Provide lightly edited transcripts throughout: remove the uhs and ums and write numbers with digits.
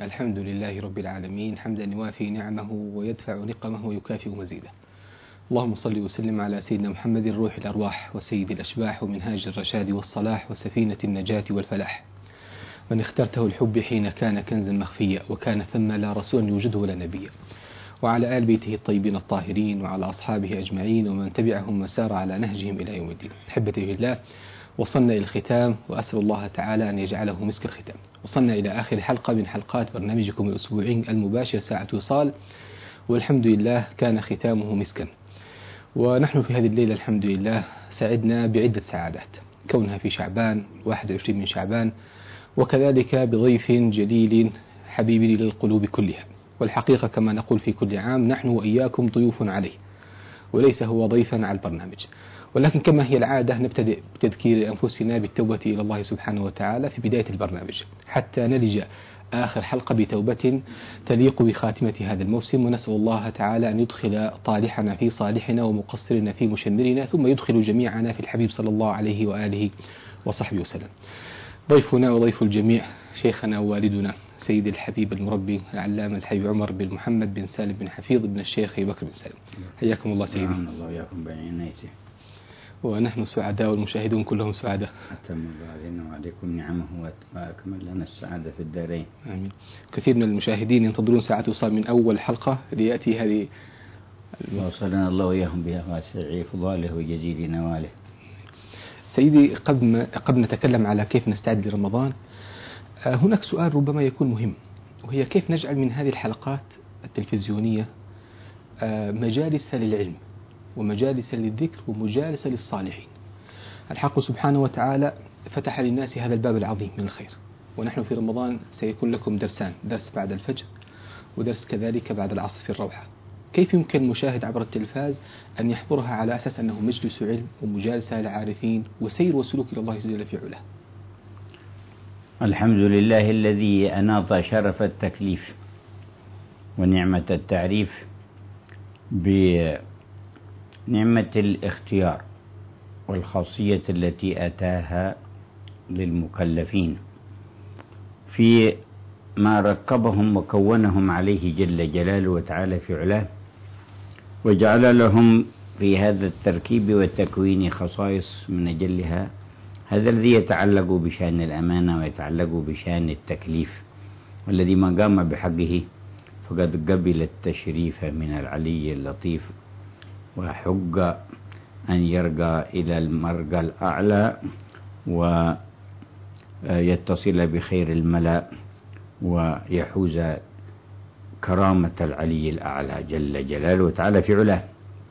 الحمد لله رب العالمين حمدا يوافي نعمه ويدفع نقمه ويكافئ مزيده. اللهم صل وسلم على سيدنا محمد روح الأرواح وسيد الأشباح ومنهاج الرشاد والصلاح وسفينة النجاة والفلاح، من اخترته الحب حين كان كنزا مخفيا وكان ثم لا رسول يوجده ولا نبيا، وعلى آل بيته الطيبين الطاهرين وعلى أصحابه أجمعين ومن تبعهم وسار على نهجهم إلى يوم الدين. أحبتي في الله، وصلنا إلى الختام وأسأل الله تعالى أن يجعله مسك الختام. وصلنا إلى آخر حلقة من حلقات برنامجكم الأسبوعي المباشر ساعة وصال، والحمد لله كان ختامه مسكا. ونحن في هذه الليلة الحمد لله سعدنا بعدة سعادات، كونها في شعبان 21 من شعبان، وكذلك بضيف جليل حبيب للقلوب كلها. والحقيقة كما نقول في كل عام نحن وإياكم ضيوف عليه، وليس هو ضيفا على البرنامج. ولكن كما هي العادة نبتدئ بتذكير أنفسنا بالتوبة إلى الله سبحانه وتعالى في بداية البرنامج، حتى نلج آخر حلقة بتوبة تليق بخاتمة هذا الموسم. ونسأل الله تعالى أن يدخل طالحنا في صالحنا ومقصرنا في مشمرنا، ثم يدخل جميعنا في الحبيب صلى الله عليه وآله وصحبه وسلم. ضيفنا وضيف الجميع شيخنا ووالدنا سيد الحبيب المربي العلامة الحبيب عمر بن محمد بن سالم بن حفيظ بن الشيخ أبي بكر بن سالم. حياكم الله سيدي. الله وياكم بعنايته. ونحن سعداء والمشاهدون كلهم سعداء. أتم الله علينا وعليكم نعمه وأكمل لنا السعادة في الدارين. آمين. كثير من المشاهدين ينتظرون ساعة وصال من أول حلقة ليأتي هذه وصلنا الله وإياهم بها واسع فضاله وجزيل نواله. سيدي، قبل نتكلم على كيف نستعد لرمضان، هناك سؤال ربما يكون مهم، وهي كيف نجعل من هذه الحلقات التلفزيونية مجالس للعلم ومجالس للذكر ومجالس للصالحين. الحق سبحانه وتعالى فتح للناس هذا الباب العظيم من الخير، ونحن في رمضان سيكون لكم درسان، درس بعد الفجر ودرس كذلك بعد العصر في الروحة. كيف يمكن المشاهد عبر التلفاز أن يحضرها على أساس أنه مجلس علم ومجالسة لعارفين وسير وسلوك إلى الله جل في علاه؟ الحمد لله الذي أناط شرف التكليف ونعمة التعريف بنعمة الاختيار والخاصية التي أتاها للمكلفين في ما ركبهم وكونهم عليه جل جلاله وتعالى في علاه، وجعل لهم في هذا التركيب والتكوين خصائص من أجلها هذا الذي يتعلق بشأن الأمانة ويتعلق بشأن التكليف، والذي ما قام بحقه فقد قبل التشريف من العلي اللطيف، وحق أن يرقى إلى المرقى الأعلى ويتصل بخير الملأ ويحوز كرامة العلي الأعلى جل جلاله وتعالى في علاه.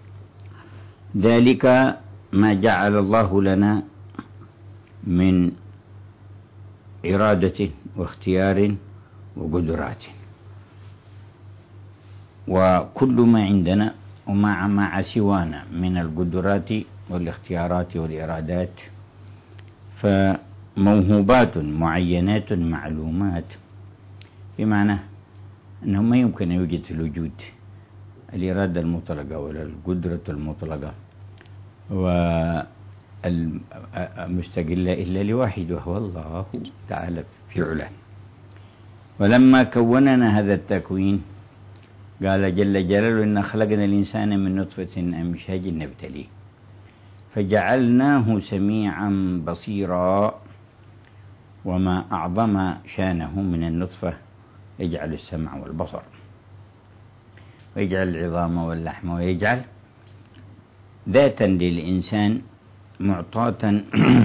ذلك ما جعل الله لنا من إرادة واختيار وقدرات، وكل ما عندنا ومع سوانا من القدرات والاختيارات والإرادات فموهوبات معينات معلومات، بمعنى أنه ما يمكن أن يوجد في الوجود الإرادة المطلقة ولا القدرة المطلقة والمستقلة إلا لواحد وهو الله تعالى في علاه. ولما كوننا هذا التكوين قال جل جلاله إن خلقنا الإنسان من نطفة أمشاج نبتليه فجعلناه سميعا بصيرا. وما أعظم شانه من النطفة يجعل السمع والبصر ويجعل العظام واللحم ويجعل ذاتا للإنسان معطاة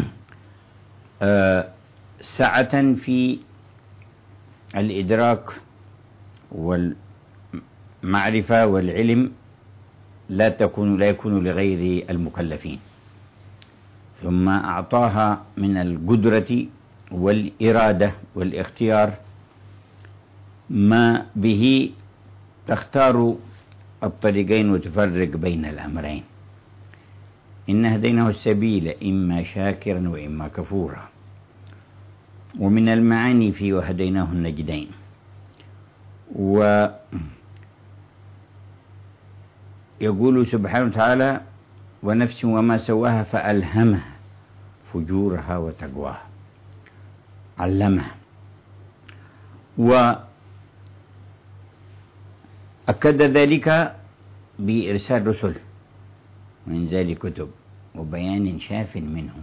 سعة في الإدراك والمعرفة والعلم لا يكون لغير المكلفين، ثم أعطاها من القدرة والإرادة والاختيار ما به تختار الطريقين وتفرق بين الأمرين. إن هديناه السبيل إما شاكرا وإما كفورا. ومن المعاني في وهديناه النجدين. ويقول سبحانه وتعالى ونفس وما سواها فألهمها فجورها وتقواها، علمها. أكد ذلك بإرسال رسل وإنزال كتب وبيان شاف منه.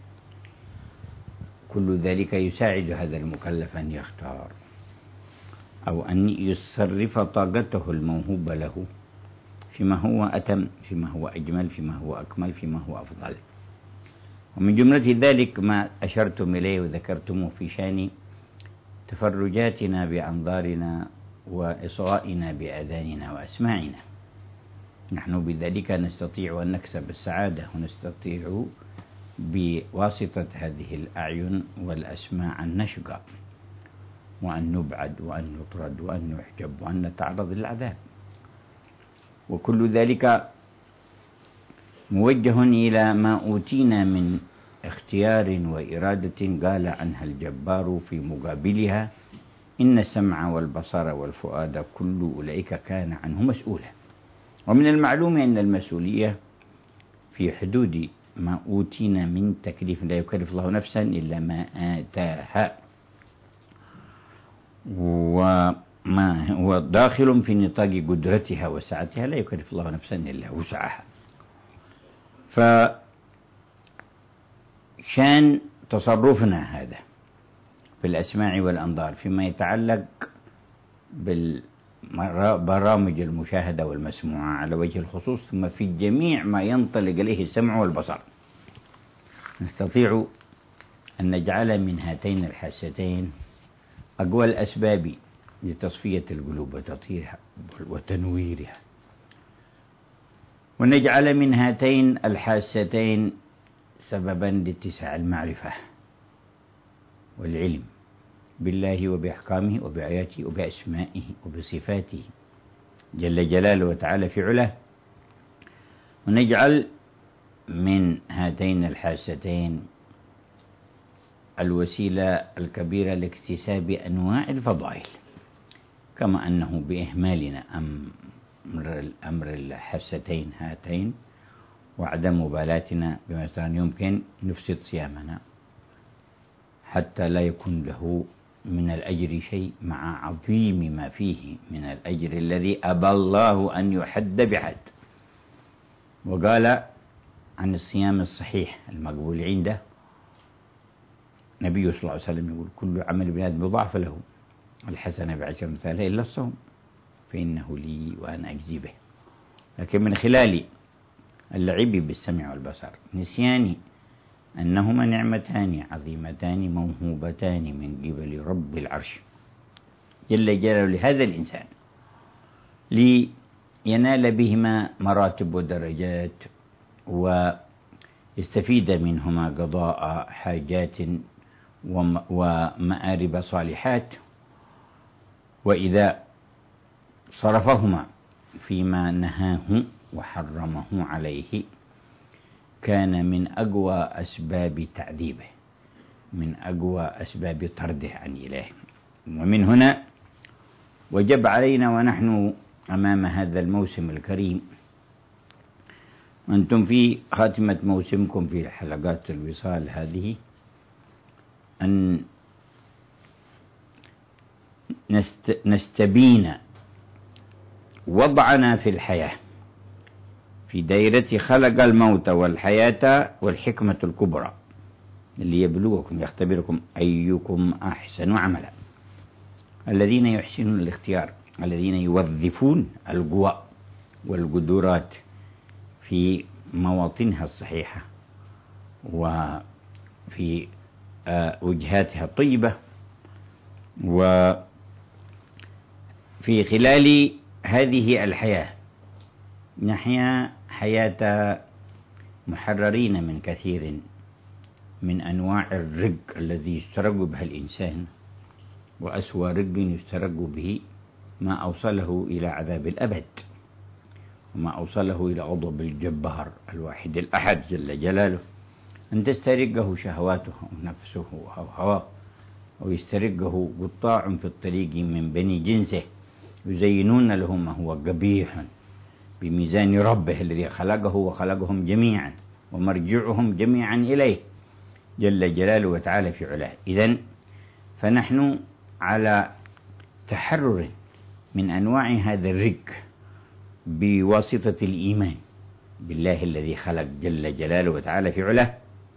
كل ذلك يساعد هذا المكلف أن يختار أو أن يصرف طاقته الموهوبة له فيما هو أتم، فيما هو أجمل، فيما هو أكمل، فيما هو أفضل. ومن جملة ذلك ما أشرتم إليه وذكرتموه في شأن تفرجاتنا بأنظارنا وإصغائنا بآذاننا وأسماعنا. نحن بذلك نستطيع أن نكسب السعادة، ونستطيع بواسطة هذه الأعين والأسماع أن نشقى وأن نبعد وأن نطرد وأن نحجب وأن نتعرض للعذاب. وكل ذلك موجه إلى ما أوتينا من اختيار وإرادة قال عنها الجبار في مقابلها: إن السمع والبصر والفؤاد كل أولئك كان عنه مسؤولا. ومن المعلوم أن المسؤولية في حدود ما أوتينا من تكليف، لا يكلف الله نفسا إلا ما آتاها، وما هو داخل في نطاق قدرتها وسعتها، لا يكلف الله نفسا إلا وسعها. فشان تصرفنا هذا في الأسماع والأنظار فيما يتعلق بالبرامج المشاهدة والمسموعة على وجه الخصوص، ثم في جميع ما ينطلق إليه السمع والبصر، نستطيع أن نجعل من هاتين الحاستين أقوى الأسباب لتصفية القلوب وتطهيرها وتنويرها، ونجعل من هاتين الحاستين سببا لاتساع المعرفة والعلم بالله وبأحكامه وبآياته وبأسمائه وبصفاته جل جلاله وتعالى في علاه. ونجعل من هاتين الحاستين الوسيلة الكبيرة لاكتساب أنواع الفضائل، كما أنه بإهمالنا أمر الحاستين هاتين وعدم مبالاتنا بما يمكن نفسد صيامنا حتى لا يكون له من الأجر شيء، مع عظيم ما فيه من الأجر الذي أبى الله أن يحد بحد. وقال عن الصيام الصحيح المقبول عنده النبي صلى الله عليه وسلم يقول: كل عمل ابن آدم يضاعف له الحسنة بعشر أمثالها إلا الصوم فإنه لي وأنا أجزي به. لكن من خلال اللعب بالسمع والبصر نسيان أنهما نعمتان عظيمتان موهوبتان من قبل رب العرش جل جلاله لهذا الإنسان، لينال بهما مراتب ودرجات ويستفيد منهما قضاء حاجات ومآرب صالحات. وإذا صرفهما فيما نهاه وحرمه عليه كان من أقوى أسباب تعذيبه، من أقوى أسباب طرده عن إله. ومن هنا وجب علينا ونحن أمام هذا الموسم الكريم، وأنتم في خاتمة موسمكم في حلقات الوصال هذه، أن نستبين وضعنا في الحياة في دائرة خلق الموت والحياة والحكمة الكبرى اللي يبلوكم يختبركم أيكم أحسن عملا. الذين يحسنون الاختيار، الذين يوظفون القوى والقدرات في مواطنها الصحيحة وفي وجهاتها الطيبة، وفي خلال هذه الحياة نحيا حياة محررين من كثير من أنواع الرق الذي يسترق بها الإنسان، وأسوأ رق يسترق به ما أوصله إلى عذاب الأبد، وما أوصله إلى غضب الجبار الواحد الأحد جل جلاله، أن تسترقه شهواته ونفسه أو هواه، أو يسترقه قطاع في الطريق من بني جنسه يزينون له ما هو قبيح بميزان ربه الذي خلقه وخلقهم جميعا ومرجعهم جميعا إليه جل جلاله وتعالى في علاه. إذن فنحن على تحرر من أنواع هذا الرق بواسطة الإيمان بالله الذي خلق جل جلاله وتعالى في علاه،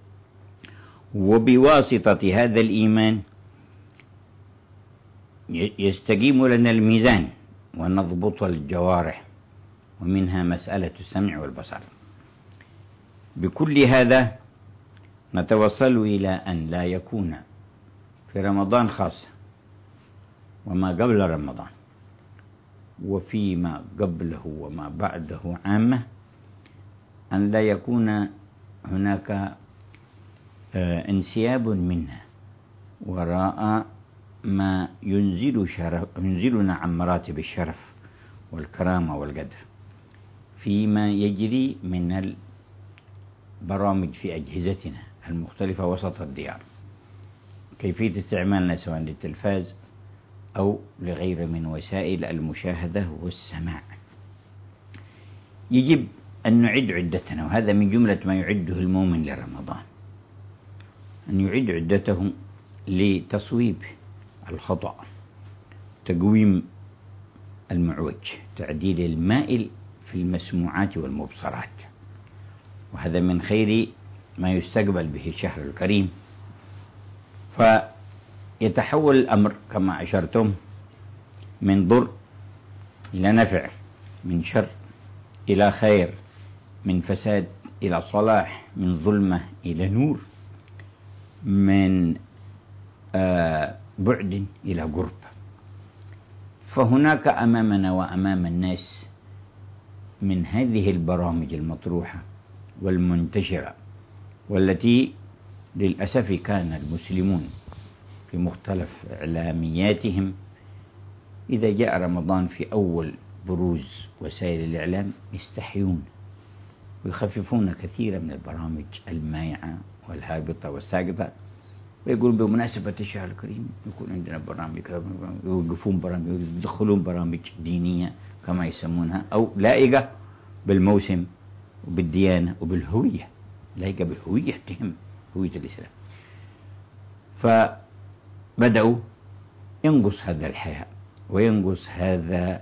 وبواسطة هذا الإيمان يستقيم لنا الميزان ونضبط الجوارح، ومنها مسألة السمع والبصر. بكل هذا نتوصل إلى أن لا يكون في رمضان خاصة وما قبل رمضان وفيما قبله وما بعده عامة، أن لا يكون هناك انسياب منا وراء ما ينزلنا عن مراتب الشرف والكرامة والقدر فيما يجري من البرامج في أجهزتنا المختلفة وسط الديار، كيفية استعمالنا سواء للتلفاز أو لغير من وسائل المشاهدة والسماع. يجب أن نعد عدتنا، وهذا من جملة ما يعده المؤمن لرمضان، أن يعد عدته لتصويب الخطأ، تقويم المعوج، تعديل المائل في المسموعات والمبصرات، وهذا من خير ما يستقبل به الشهر الكريم. فيتحول الأمر كما أشرتم من ضر إلى نفع، من شر إلى خير، من فساد إلى صلاح، من ظلمة إلى نور، من بعد إلى قرب. فهناك أمامنا وأمام الناس من هذه البرامج المطروحة والمنتشرة، والتي للأسف كان المسلمون في مختلف إعلامياتهم إذا جاء رمضان في أول بروز وسائل الإعلام يستحيون ويخففون كثيرا من البرامج المائعة والهابطة والساقطة، ويقول بمناسبة الشهر الكريم يكون عندنا برامج، يوقفون برامج، يدخلون برامج دينية كما يسمونها، أو لائقة بالموسم وبالديانة وبالهوية، لائقة بالهوية، تهم هوية الإسلام. فبدأوا ينقص هذا الحياء وينقص هذا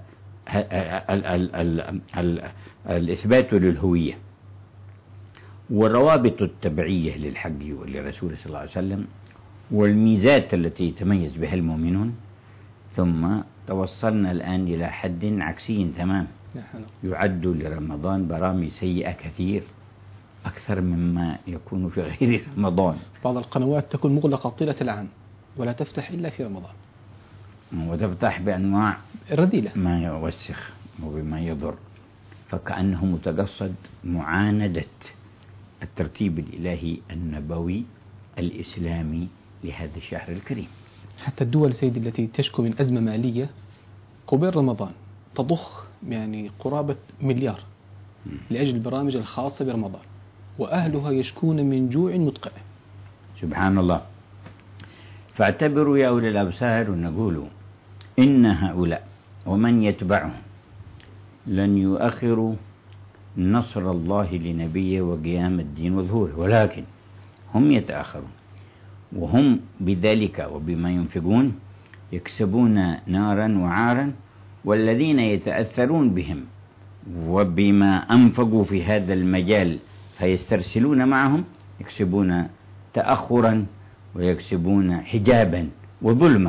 الإثبات للهوية والروابط التبعية للحق ولرسوله صلى الله عليه وسلم والميزات التي يتميز بها المؤمنون. ثم توصلنا الآن إلى حد عكسي تمام، يعد لرمضان برامج سيئة كثير أكثر مما يكون في غير رمضان. بعض القنوات تكون مغلقة طيلة العام ولا تفتح إلا في رمضان، وتفتح بأنواع رديئة ما يوسخ وبما يضر، فكأنه متقصد معاندة الترتيب الإلهي النبوي الإسلامي لهذا الشهر الكريم. حتى الدول سيدي التي تشكو من أزمة مالية قبيل رمضان تضخ يعني قرابة مليار لأجل البرامج الخاصة برمضان، وأهلها يشكون من جوع مدقع. سبحان الله. فاعتبروا يا أولي الأبصار ونقولوا إن هؤلاء ومن يتبعهم لن يؤخروا نصر الله لنبيه وقيام الدين وظهوره، ولكن هم يتأخرون، وهم بذلك وبما ينفقون يكسبون نارا وعارا، والذين يتأثرون بهم وبما أنفقوا في هذا المجال فيسترسلون معهم يكسبون تأخرا ويكسبون حجابا وظلمة.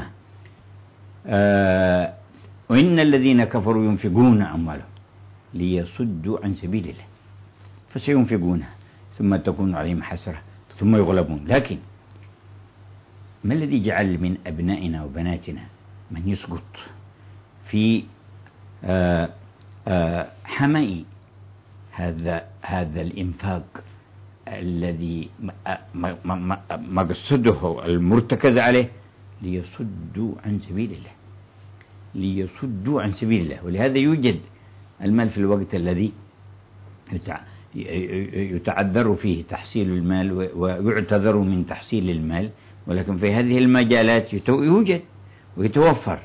وإن الذين كفروا ينفقون أموالهم ليصدوا عن سبيل الله فسينفقونها ثم تكون عليهم حسرة ثم يغلبون. لكن ما الذي جعل من أبنائنا وبناتنا من يسقط في حمأ هذا الإنفاق الذي مقصده المرتكز عليه ليصدوا عن سبيل الله، ليصدوا عن سبيل الله. ولهذا يوجد المال في الوقت الذي يتعذر فيه تحصيل المال ويعتذر من تحصيل المال، ولكن في هذه المجالات يوجد ويتوفر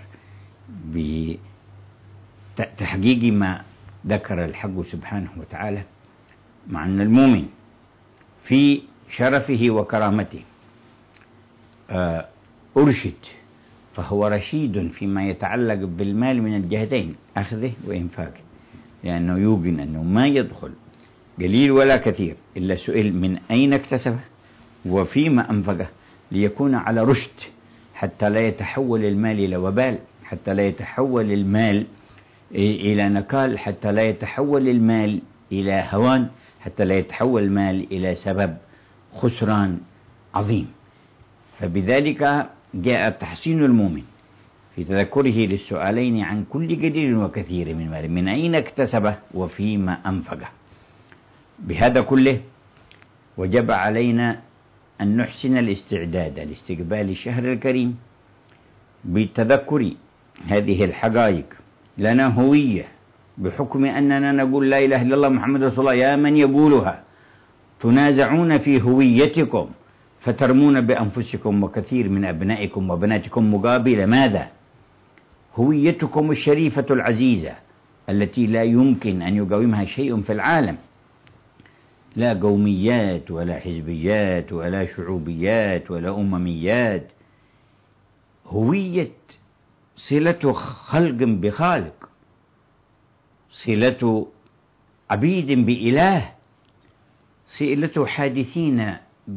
بتحقيق ما ذكر الحق سبحانه وتعالى، مع أن المؤمن في شرفه وكرامته أرشد فهو رشيد فيما يتعلق بالمال من الجهتين، أخذه وإنفاقه، لأنه يوقن أنه ما يدخل قليل ولا كثير إلا سئل من أين اكتسبه وفيما أنفقه، ليكون على رشد، حتى لا يتحول المال إلى وبال، حتى لا يتحول المال إلى نكال، حتى لا يتحول المال إلى هوان، حتى لا يتحول المال إلى سبب خسران عظيم. فبذلك جاء تحسين المؤمن في تذكره للسؤالين عن كل قليل وكثير من مال، من أين اكتسبه وفيما أنفقه. بهذا كله وجب علينا أن نحسن الاستعداد لاستقبال الشهر الكريم بتذكر هذه الحقائق. لنا هوية بحكم أننا نقول لا إله إلا الله محمد رسول الله. يا من يقولها تنازعون في هويتكم فترمون بأنفسكم وكثير من أبنائكم وبناتكم مقابل ماذا؟ هويتكم الشريفة العزيزة التي لا يمكن أن يقاومها شيء في العالم، لا قوميات ولا حزبيات ولا شعوبيات ولا أمميات. هوية صلة خلق بخالق، صلة عبيد بإله، صلة حادثين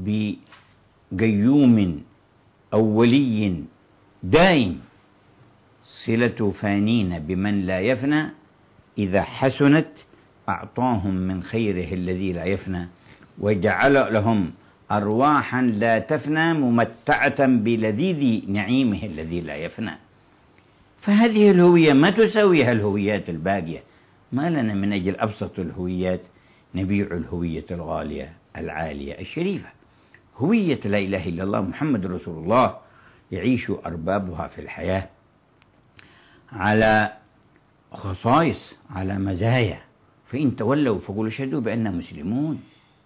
بقيوم أو ولي دائم، صلة فانين بمن لا يفنى، إذا حسنت أعطاهم من خيره الذي لا يفنى، وجعل لهم أرواحا لا تفنى ممتعة بلذيذ نعيمه الذي لا يفنى. فهذه الهوية ما تساويها الهويات الباقية. ما لنا من أجل أبسط الهويات نبيع الهوية الغالية العالية الشريفة. هوية لا إله إلا الله محمد رسول الله يعيش أربابها في الحياة على خصائص، على مزايا. فإن تولوا فقولوا اشهدوا بأننا مسلمون.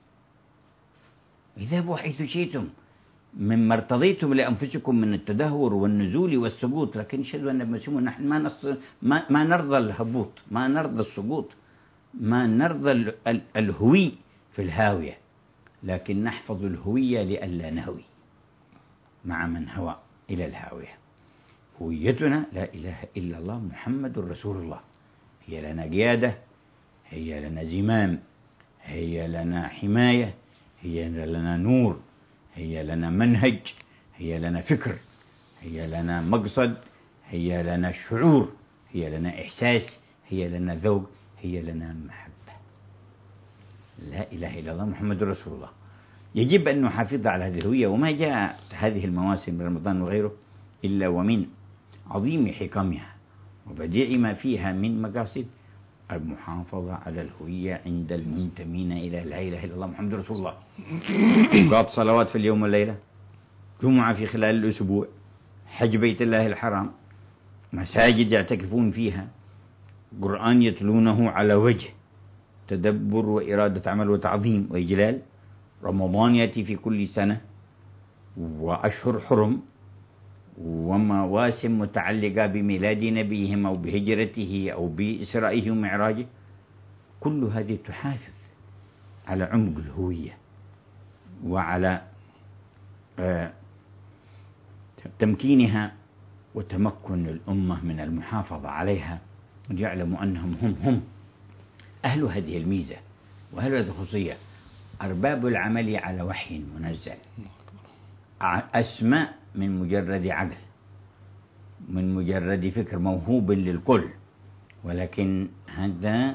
اذهبوا حيث شئتم مما ارتضيتم لأنفسكم من التدهور والنزول والسقوط، لكن اشهدوا أننا مسلمون. نحن ما نرضى الهبوط، ما نرضى السقوط، ما نرضى الهوي في الهاوية، لكن نحفظ الهوية لئلا نهوي مع من هوى إلى الهاوية. هويتنا لا إله إلا الله محمد رسول الله. هي لنا قيادة، هي لنا زمام، هي لنا حماية، هي لنا نور، هي لنا منهج، هي لنا فكر، هي لنا مقصد، هي لنا شعور، هي لنا إحساس، هي لنا ذوق، هي لنا محبة. لا إله إلا الله محمد رسول الله. يجب أن نحافظ على هذه الهوية. وما جاء هذه المواسم من رمضان وغيره إلا ومن عظيم حكمها وبديع ما فيها من مقاصد المحافظة على الهوية عند المنتمين إلى لا إله إلا الله محمد رسول الله. أوقات صلوات في اليوم والليلة، جمعة في خلال الأسبوع، حج بيت الله الحرام، مساجد يعتكفون فيها، قرآن يتلونه على وجه تدبر وإرادة عمل وتعظيم وإجلال، رمضان يأتي في كل سنة، وأشهر حرم، ومواسم متعلقة بميلاد نبيهم أو بهجرته أو بإسرائه ومعراجه. كل هذه تحافظ على عمق الهوية وعلى تمكينها وتمكن الأمة من المحافظة عليها، ويعلموا أنهم هم أهل هذه الميزة وأهل هذه الخصوصية، أرباب العمل على وحي منزل، أسماء من مجرد عقل، من مجرد فكر موهوب للكل. ولكن هذا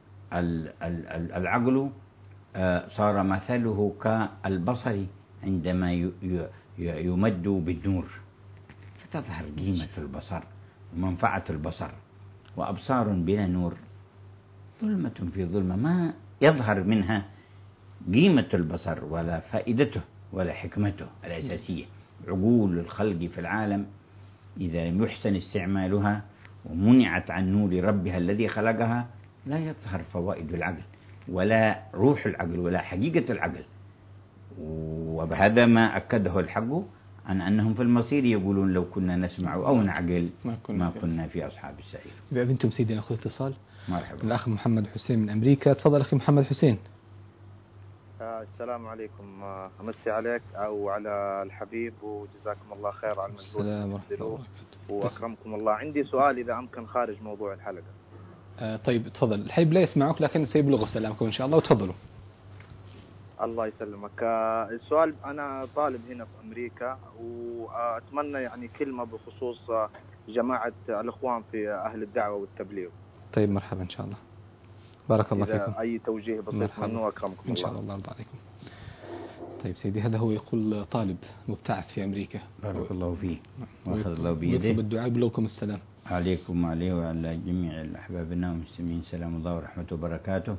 العقل صار مثله كالبصر عندما يمد بالنور، فتظهر قيمة البصر ومنفعة البصر. وأبصار بلا نور ظلمة في ظلمة، ما يظهر منها قيمة البصر ولا فائدته ولا حكمته الأساسية. عقول الخلق في العالم إذا لم يحسن استعمالها ومنعت عن نور ربها الذي خلقها لا يظهر فوائد العقل ولا روح العقل ولا حقيقة العقل. وبهذا ما أكده الحق عن أنهم في المصير يقولون لو كنا نسمع أو نعقل ما كنا في أصحاب السعير. بأبنتم سيدي نأخذ اتصال. مرحبا. الأخ محمد حسين من أمريكا. تفضل أخي محمد حسين. السلام عليكم. أمسي عليك أو على الحبيب، وجزاكم الله خير على المجهود السلام ورحمة الله اللي وبركاته. وأكرمكم الله. عندي سؤال إذا أمكن خارج موضوع الحلقة. طيب تفضل، الحبيب لا يسمعك لكن سيبلغ سلامكم إن شاء الله، وتفضلوا. الله يسلمك. السؤال، أنا طالب هنا في أمريكا، وأتمنى يعني كلمة بخصوص جماعة الإخوان في أهل الدعوة والتبليغ. طيب مرحبا إن شاء الله، بارك الله فيكم. أي توجيه بسيط منه وأكرمكم إن شاء الله، الله يرضى عليكم. طيب سيدي، هذا هو يقول طالب مبتعث في أمريكا، بارك الله فيه وأخذ الله يطلب بيده. الدعاء بلوكم السلام عليكم وعليه وعلى جميع أحبابنا والمسلمين، سلام الله ورحمته وبركاته.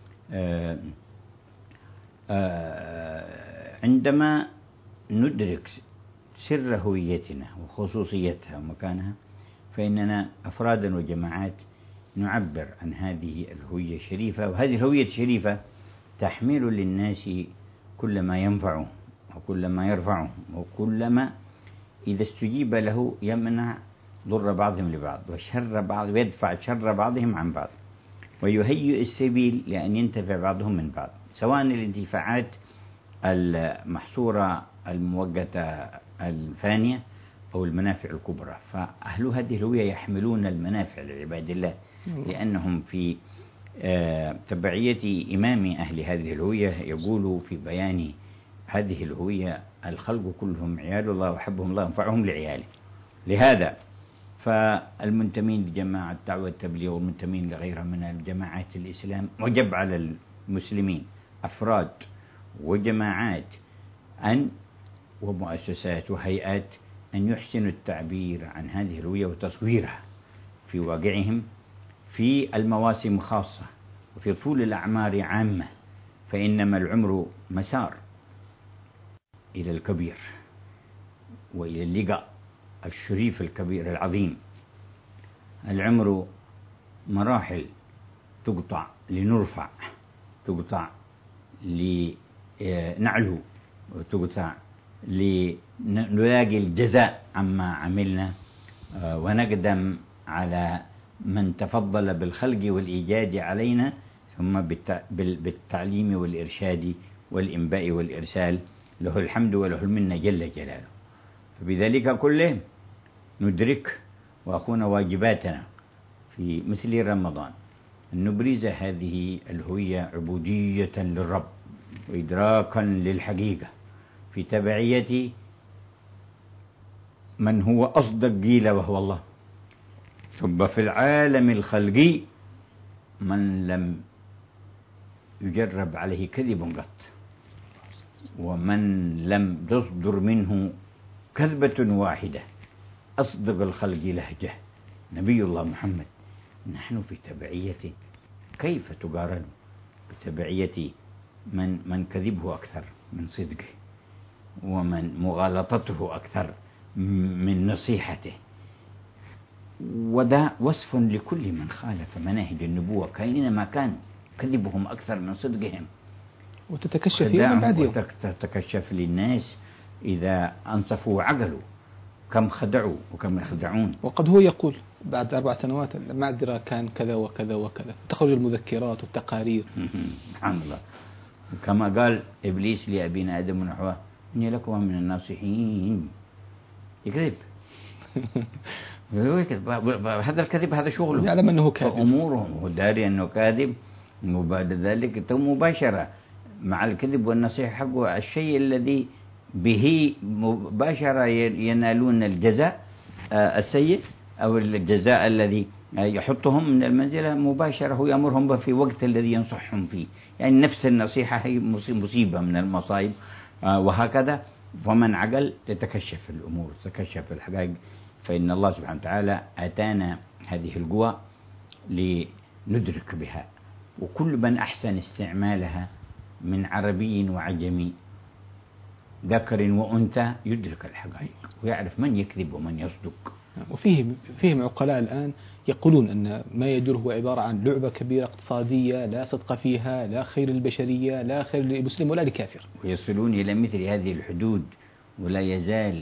عندما ندرك سر هويتنا وخصوصيتها ومكانها، فإننا أفرادا وجماعات نعبر عن هذه الهوية الشريفة، وهذه الهوية الشريفة تحمل للناس كل ما ينفعهم وكل ما يرفعهم، وكل إذا استجيب له يمنع ضر بعضهم لبعض وشر بعض، ويدفع شر بعضهم عن بعض، ويهيئ السبيل لأن ينتفع بعضهم من بعض، سواء الانتفاعات المحصورة الموجهة الفانية أو المنافع الكبرى. فأهل هذه الهوية يحملون المنافع لعباد الله، لأنهم في تبعية إمام أهل هذه الهوية يقول في بيان هذه الهوية: الخلق كلهم عيال الله وحبهم الله ينفعهم لعياله. لهذا فالمنتمين لجماعة الدعوة التبليغ والمنتمين لغيرها من الجماعات الإسلام وجب على المسلمين أفراد وجماعات ومؤسسات وهيئات أن يحسنوا التعبير عن هذه الهوية وتصويرها في واقعهم في المواسم خاصة وفي طول الأعمار عامة، فإنما العمر مسار إلى الكبير وإلى اللقاء الشريف الكبير العظيم. العمر مراحل تقطع لنرفع، تقطع لنعلو، وتقطع لنلاقي الجزاء عما عملنا، ونقدم على من تفضل بالخلق والإيجاد علينا، ثم بالتعليم والإرشاد والإنباء والإرسال، له الحمد وله المنة جل جلاله. فبذلك كله ندرك وأخونا واجباتنا في مثل رمضان أن نبرز هذه الهوية عبودية للرب وإدراكا للحقيقة في تبعية من هو أصدق قيل وهو الله. ثم في العالم الخلقي من لم يجرب عليه كذب قط، ومن لم تصدر منه كذبة واحدة، أصدق الخلق لهجة نبي الله محمد. نحن في تبعية كيف تقارن بتبعية من كذبه أكثر من صدقه، ومن مغالطته أكثر من نصيحته. وده وصف لكل من خالف مناهج النبوة كأينما كان، كذبهم أكثر من صدقهم، وتتكشف يوم بعد يوم، وتتكشف للناس إذا أنصفوا وعقلوا كم خدعوا وكم يخدعون. وقد هو يقول بعد 4 سنوات المعذرة كان كذا وكذا وكذا، تخرج المذكرات والتقارير. سبحان الله. كما قال إبليس لأبينا آدم ونحوه: إني لكم من الناصحين. يكذب. هذا الكذب هذا شغله، يعلم أنه كاذب، أمورهم هو داري أنه كاذب، وبعد ذلك مباشرة مع الكذب والنصيحة حقه الشيء الذي به مباشرة ينالون الجزاء السيء أو الجزاء الذي يحطهم من المنزلة مباشرة، هو يأمرهم به في وقت الذي ينصحهم فيه. يعني نفس النصيحة هي مصيبة من المصائب، وهكذا. فمن عقل تتكشف الأمور، تتكشف الحقائق. فإن الله سبحانه وتعالى أتانا هذه القوى لندرك بها، وكل من أحسن استعمالها من عربي وعجمي ذكر وأنثى يدرك الحقائق ويعرف من يكذب ومن يصدق. وفيهم عقلاء الآن يقولون أن ما يدور هو عبارة عن لعبة كبيرة اقتصادية لا صدق فيها، لا خير للبشرية، لا خير للمسلم ولا لكافر، ويصلون إلى مثل هذه الحدود. ولا يزال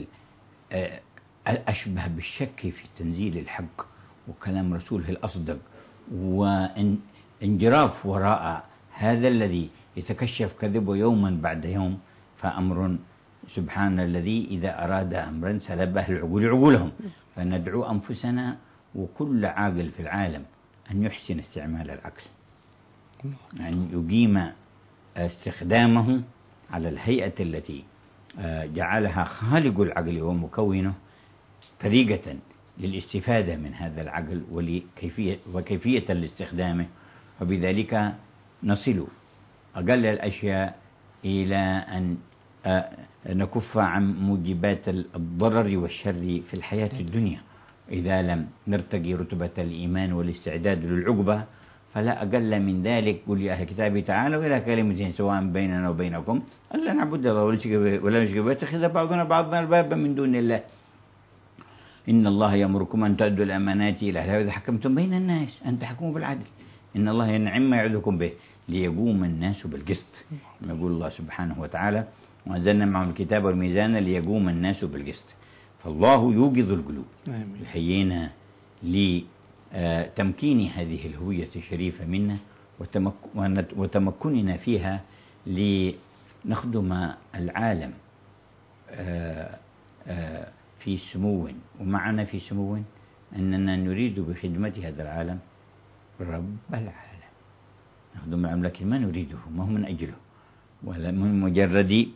أشبه بالشك في تنزيل الحق وكلام رسوله الأصدق، وانجراف وراء هذا الذي يتكشف كذبه يوما بعد يوم، فأمر سبحان الذي إذا أراد أمرا سلب أهل العقول عقولهم. فندعو أنفسنا وكل عاقل في العالم أن يحسن استعمال العقل، أن يقيم استخدامه على الهيئة التي جعلها خالق العقل ومكونه طريقة للاستفادة من هذا العقل وكيفية الاستخدامه، وبذلك نصل أقل الأشياء إلى أن نكف عن موجبات الضرر والشر في الحياة الدنيا. إذا لم نرتقي رتبة الإيمان والاستعداد للعقبة فلا أقل من ذلك. قل يا أهل الكتاب تعالوا إلى كلمة سواء بيننا وبينكم ألا نعبد الله ولا نشرك به ويتخذ بعضنا بعضا أربابا من دون الله إن الله يأمركم أن تؤدوا الأمانات إلى أهلها وإذا حكمتم بين الناس أن تحكموا بالعدل إن الله ينعم ما يعظكم به ليقوم الناس بالقسط. يقول الله سبحانه وتعالى وأنزلنا معهم الكتاب والميزان ليقوم الناس بالقسط. فالله يوقظ القلوب يحيينا لتمكين هذه الهوية الشريفة منا وتمكننا فيها لنخدم العالم في سمو، ومعنا في سمو أننا نريد بخدمة هذا العالم رب العالم. نخدم العالم لكن ما نريده، ما هو من أجله ولا من مجرد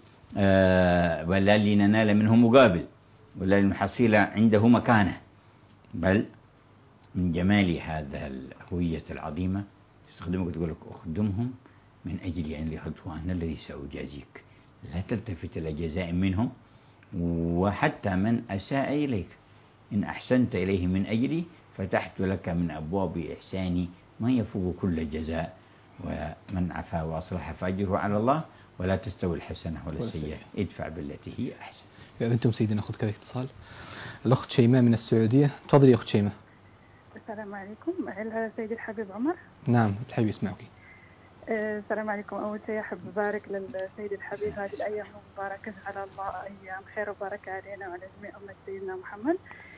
ولا لننال منه مقابل ولا لنحصل عنده مكانة، بل من جمال هذا الهوية العظيمة تستخدمك وتقول لك أخدمهم من أجل أن يخلطوا أنا الذي سأجازيك. لا تلتفت إلى جزاء منهم، وحتى من أساء إليك إن أحسنت إليه من أجلي فتحت لك من أبواب إحساني ما يفوق كل جزاء، ومن عفا وأصلح فأجره على الله ولا تستوي الحسنة ولا السيئة ادفع بالتي هي أحسن. أنتم سيدي نأخذ كذلك اتصال. الأخت شيماء من السعودية، تفضلي يا أخت شيماء. السلام عليكم. هل سيدي الحبيب عمر؟ نعم الحبيب يسمعك. السلام عليكم. أول شيء أحب أبارك للسيد الحبيب هذه الأيام المباركة، على الله أيام خير وبركة علينا وعلى جميع أمة سيدنا محمد.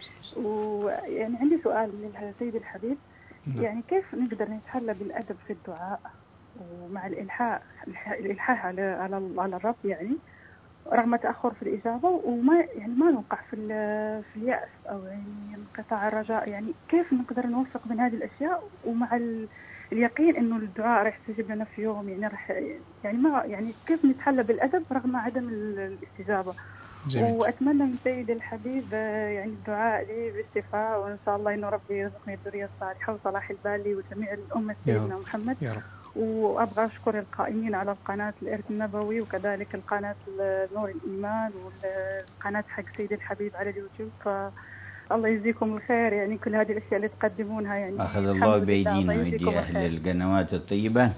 ويعني عندي سؤال للسيد الحبيب، يعني كيف نقدر نتحلى بالأدب في الدعاء ومع الإلحاح على الرب، يعني رغم تأخر في الإجابة وما يعني ما نوقع في اليأس أو يعني انقطاع الرجاء. يعني كيف نقدر نوفق بين هذه الأشياء ومع اليقين إنه الدعاء راح يستجيب لنا في يوم، يعني راح يعني ما يعني كيف نتحلى بالأدب رغم عدم الاستجابة. جميل. وأتمنى من سيد الحبيب يعني الدعاء لي باستفاء، وإن شاء الله إنه ربي يرزقني الذرية الصالحة وصلاح البال وجميع الأمة سيدنا محمد يا رب. وأبغى أشكر القائمين على القناة الإرث النبوي وكذلك القناة نور الإيمان والقناة حق سيد الحبيب على اليوتيوب، فالله يجزيكم الخير. يعني كل هذه الأشياء اللي تقدمونها يعني أخذ الله بأيدينا وأيدي أهل القنوات الطيبة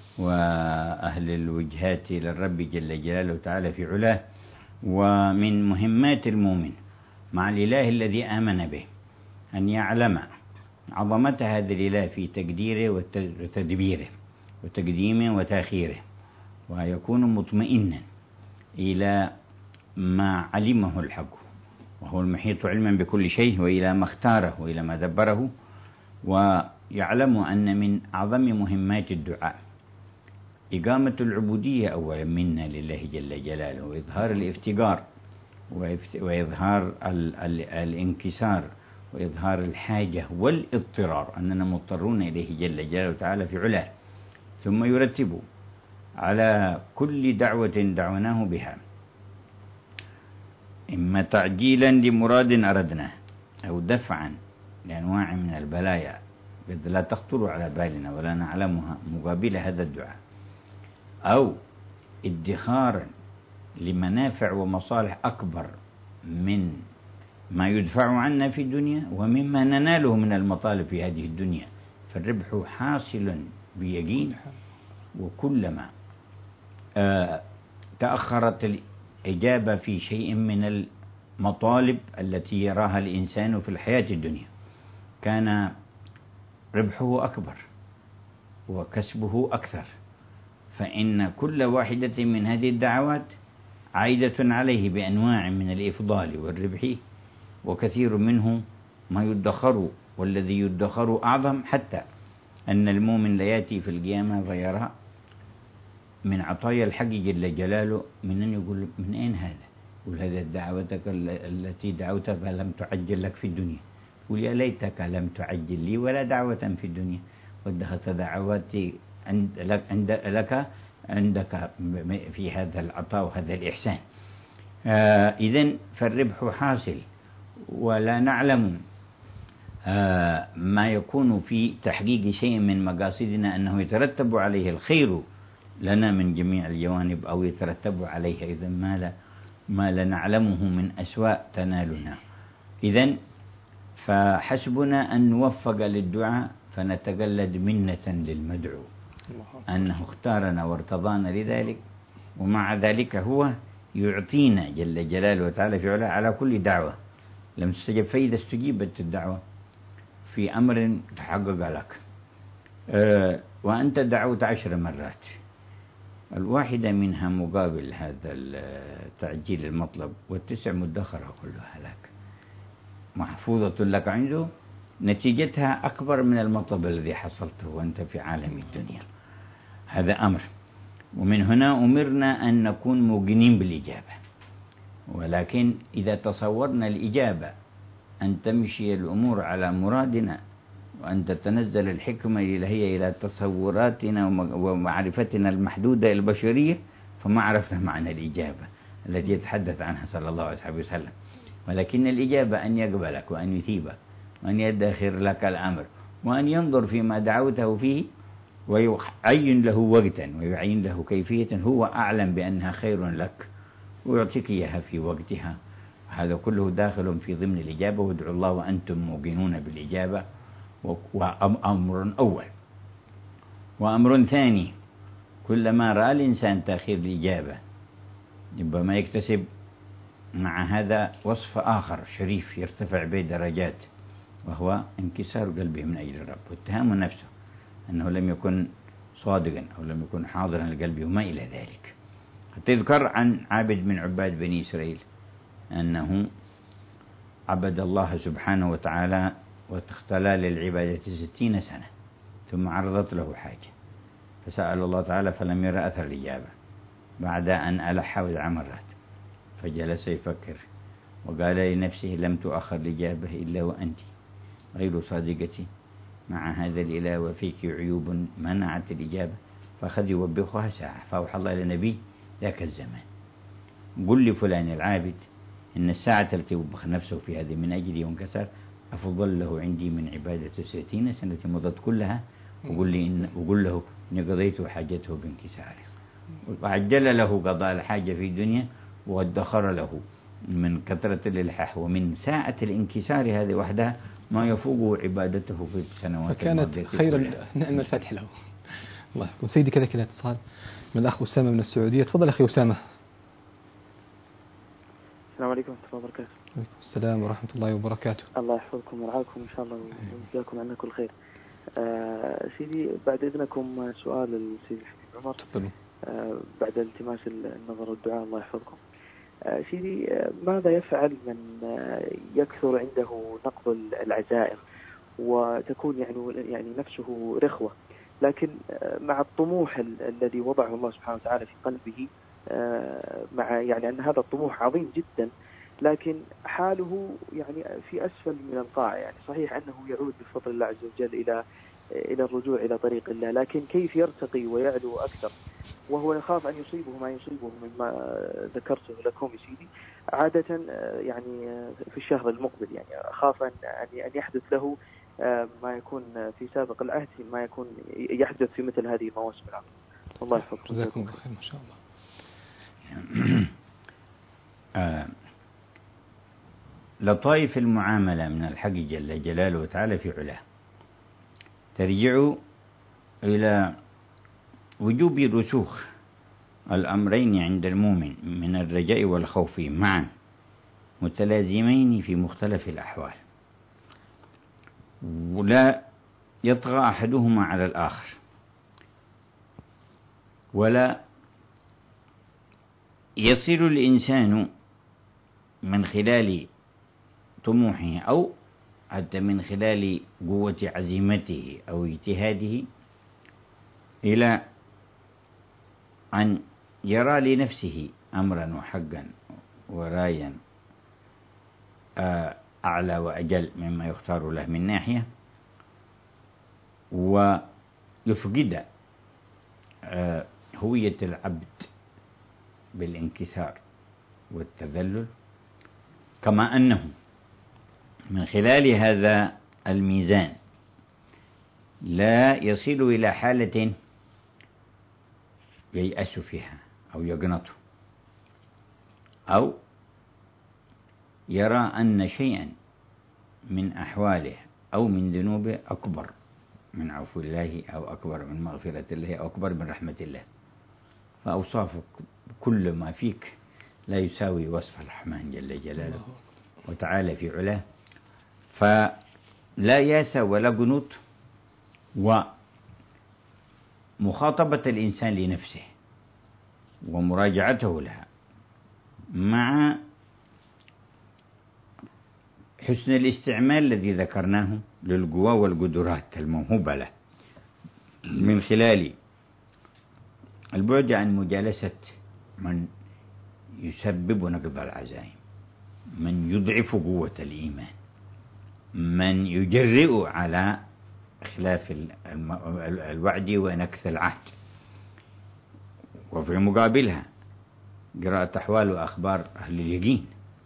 وأهل الوجهات للرب جل جلاله تعالى في علاه. ومن مهمات المؤمن مع الإله الذي آمن به أن يعلم عظمة هذا الإله في تقديره وتدبيره وتقديمه وتأخيره، ويكون مطمئنا إلى ما علمه الحق وهو المحيط علما بكل شيء، وإلى ما اختاره وإلى ما دبره، ويعلم أن من أعظم مهمات الدعاء إقامة العبودية أولا منا لله جل جلاله، وإظهار الافتقار وإظهار الانكسار وإظهار الحاجة والاضطرار أننا مضطرون إليه جل جلاله تعالى في علاه. ثم يرتب على كل دعوة دعوناه بها إما تعجيلا لمراد أردناه أو دفعا لأنواع من البلايا قد لا تخطر على بالنا ولا نعلمها مقابل هذا الدعاء، أو ادخارا لمنافع ومصالح أكبر من ما يدفع عنا في الدنيا ومما نناله من المطالب في هذه الدنيا، فالربح حاصل بيقين. وكلما تأخرت الإجابة في شيء من المطالب التي يراها الإنسان في الحياة الدنيا كان ربحه أكبر وكسبه أكثر، فإن كل واحدة من هذه الدعوات عائدة عليه بأنواع من الإفضال والربح، وكثير منه ما يدخر، والذي يدخر أعظم، حتى أن المؤمن لا يأتي في القيامة فيرى من عطايا الحق جل جلاله من أن يقول من أين هذا؟ يقول هذا دعوتك التي دعوتها فلم تعجل لك في الدنيا. يقول يا ليتك لم تعجل لي ولا دعوة في الدنيا وادخرت دعواتي عندك في هذا العطاء وهذا الإحسان. إذن فالربح حاصل، ولا نعلم ما يكون في تحقيق شيء من مقاصدنا أنه يترتب عليه الخير لنا من جميع الجوانب أو يترتب عليه إذا ما لا نعلمه من أسواء تنالنا. إذن فحسبنا أن نوفق للدعاء فنتقلد منة للمدعو أنه اختارنا وارتضانا لذلك، ومع ذلك هو يعطينا جل جلاله وتعالى في علاه على كل دعوة لم تستجب، فإذا استجيبت الدعوة في أمر تحقق لك وأنت دعوت 10 مرات، الواحدة منها مقابل هذا التعجيل المطلب، وال9 مدخرة كلها لك محفوظة لك عنده، نتيجتها أكبر من المطلب الذي حصلته وأنت في عالم الدنيا. هذا أمر. ومن هنا أمرنا أن نكون موقنين بالإجابة، ولكن إذا تصورنا الإجابة أن تمشي الأمور على مرادنا وأن تتنزل الحكمة الإلهية إلى تصوراتنا ومعرفتنا المحدودة البشرية، فما عرفنا معنى الإجابة التي يتحدث عنها صلى الله عليه وسلم. ولكن الإجابة أن يقبلك وأن يثيبك وأن يدخر لك الأمر وأن ينظر فيما دعوته فيه ويعين له وقتا ويعين له كيفية هو أعلم بأنها خير لك ويعطيك إياها في وقتها. هذا كله داخل في ضمن الإجابة. وادعوا الله وأنتم موقنون بالإجابة، وأمر أول. وأمر ثاني، كلما رأى الإنسان تأخير الإجابة ربما يكتسب مع هذا وصف آخر شريف يرتفع به درجات، وهو انكسار قلبه من أجل الرب واتهام نفسه أنه لم يكن صادقا أو لم يكن حاضرا لقلبه وما إلى ذلك. تذكر عن عابد من عباد بني إسرائيل أنه عبد الله سبحانه وتعالى واختلى للعبادة 60 سنة، ثم عرضت له حاجة فسأل الله تعالى فلم يرى أثر الإجابة بعد أن ألح 7 مرات، فجلس يفكر وقال لنفسه لم تؤخر الإجابة إلا وأنت غير صادقة مع هذا الإله وفيك عيوب منعت الإجابة، فأخذ يوبخها ساعة، فأوحى الله إلى النبي ذاك الزمان قل لفلان العابد إن الساعة التي وبخ نفسه في هذه من أجلي وانكسر أفضل له عندي من عبادة 60 سنة مضت كلها، وقل له إني قضيت حاجته بانكساره، وعجل له قضاء الحاجة في الدنيا وادخر له من كثرة الإلحاح ومن ساعة الانكسار هذه وحدها ما يفوق عبادته في السنوات فكانت خير نعم الفتح له. الله يحفظكم. سيدي كذا اتصال من الأخ أسامة من السعودية. تفضل أخي أسامة. السلام عليكم ورحمة الله وبركاته. وعليكم السلام ورحمة الله وبركاته. الله يحفظكم ورعاكم إن شاء الله ويجزاكم عنا كل خير. سيدي بعد إذنكم سؤال للسيد الحبيب عمر. تفضلوا. بعد التماس النظر والدعاء الله يحفظكم. سيدي ماذا يفعل من يكثر عنده نقض العزائم وتكون يعني نفسه رخوة، لكن مع الطموح الذي وضعه الله سبحانه وتعالى في قلبه، مع يعني أن هذا الطموح عظيم جدا، لكن حاله يعني في أسفل من القاع. يعني صحيح أنه يعود بفضل الله عز وجل إلى الرجوع إلى طريق الله، لكن كيف يرتقي ويعلو أكثر وهو يخاف أن يصيبه ما يصيبه مما ذكرته لكم يا سيدي عادة يعني في الشهر المقبل. يعني أخاف أن يحدث له ما يكون في سابق العهد، ما يكون يحدث في مثل هذه المواسم العظيمة. الله يحفظكم. جزاكم الله خير. ما شاء الله. لطائف المعاملة من الحق جل جلاله وتعالى في علاه ترجع إلى وجوب رسوخ الأمرين عند المؤمن من الرجاء والخوف معا متلازمين في مختلف الأحوال، ولا يطغى أحدهما على الآخر، ولا يصل الإنسان من خلال طموحه أو حتى من خلال قوة عزيمته أو اجتهاده إلى أن يرى لنفسه أمرا وحقا ورايا أعلى وأجل مما يختار له من ناحية، ويفقد هوية العبد بالانكسار والتذلل، كما أنه من خلال هذا الميزان لا يصل إلى حالة ييأس فيها أو يقنط، أو يرى أن شيئا من أحواله أو من ذنوبه أكبر من عفو الله أو أكبر من مغفرة الله أو أكبر من رحمة الله. فأوصافك كل ما فيك لا يساوي وصف الرحمن جل جلاله وتعالى في علاه. فلا ياس ولا قنوط، ومخاطبة الإنسان لنفسه ومراجعته لها مع حسن الاستعمال الذي ذكرناه للقوى والقدرات الموهوبة له، من خلال البعد عن مجالسة من يسبب نقض العزائم، من يضعف قوة الإيمان، من يجرئ على خلاف الوعد ونكث العهد، وفي مقابلها قراءة أحوال وأخبار أهل اليقين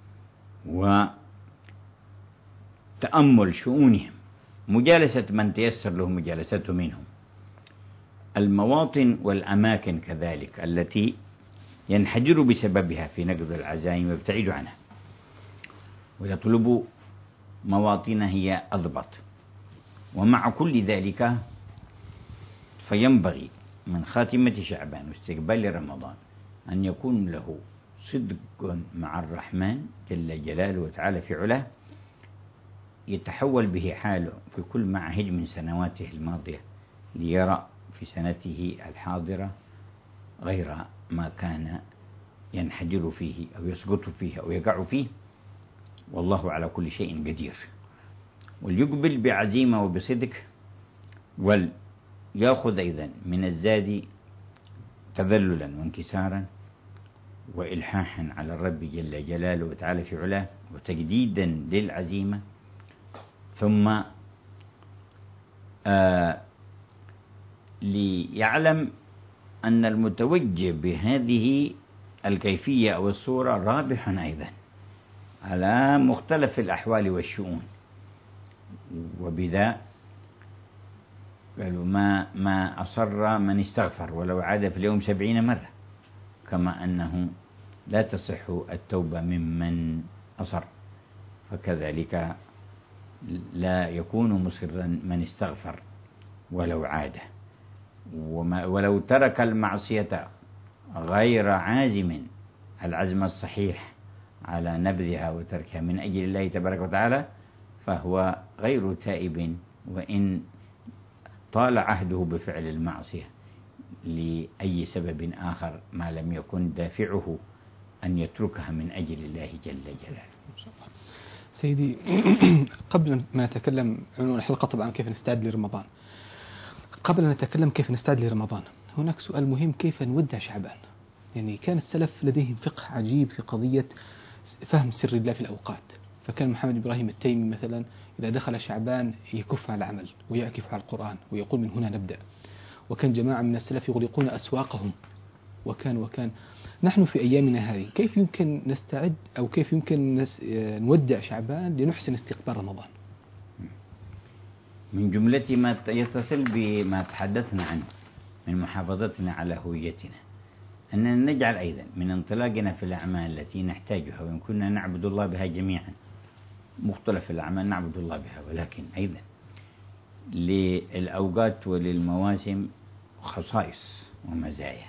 وتأمل شؤونهم، مجالسة من تيسر له مجالسته منهم، المواطن والأماكن كذلك التي ينحجر بسببها في نقض العزائم ويبتعد عنها، ويطلب مواطن هي أضبط. ومع كل ذلك فينبغي من خاتمة شعبان واستقبال رمضان أن يكون له صدق مع الرحمن جل جلاله وتعالى في علاه، يتحول به حاله في كل معهد من سنواته الماضية ليرى في سنته الحاضرة غير ما كان ينحجر فيه أو يسقط فيه أو يقع فيه، والله على كل شيء قدير. وليقبل بعزيمة وبصدق، وليأخذ أيضا من الزاد تذللا وانكسارا وإلحاحا على الرب جل جلاله وتعالى في علاه وتجديدا للعزيمة، ثم ليعلم أن المتوجه بهذه الكيفية أو الصورة رابح أيضا على مختلف الأحوال والشؤون. وبذا قالوا ما أصر من استغفر ولو عاد في اليوم 70 مرة، كما أنه لا تصح التوبة ممن أصر، فكذلك لا يكون مصرا من استغفر ولو عاد، ولو ترك المعصية غير عازم العزم الصحيح على نبذها وتركها من أجل الله تبارك وتعالى فهو غير تائب، وإن طال عهده بفعل المعصية لأي سبب آخر ما لم يكن دافعه أن يتركها من أجل الله جل جلاله. سيدي قبل ما نتكلم عنوان الحلقة طبعا كيف نستعد لرمضان، قبل أن نتكلم كيف نستعد لرمضان هناك سؤال مهم: كيف نودع شعبان؟ يعني كان السلف لديهم فقه عجيب في قضية فهم سر الله في الأوقات. فكان محمد إبراهيم التيمي مثلا إذا دخل شعبان يكف على العمل ويعكف على القرآن ويقول من هنا نبدأ. وكان جماعة من السلف يغلقون أسواقهم وكان نحن في أيامنا هذه كيف يمكن نستعد أو كيف يمكن نودع شعبان لنحسن استقبال رمضان؟ من جملة ما يتصل بما تحدثنا عنه من محافظتنا على هويتنا أننا نجعل أيضا من انطلاقنا في الأعمال التي نحتاجها، وإن كنا نعبد الله بها جميعا، مختلف الأعمال نعبد الله بها، ولكن أيضا للأوقات وللمواسم خصائص ومزايا.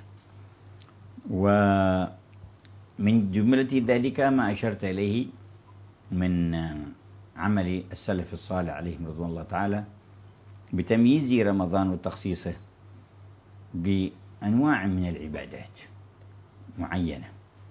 ومن جملة ذلك ما أشرت إليه من عمل السلف الصالح عليهم رضوان الله تعالى بتمييز رمضان وتخصيصه بأنواع من العبادات معينة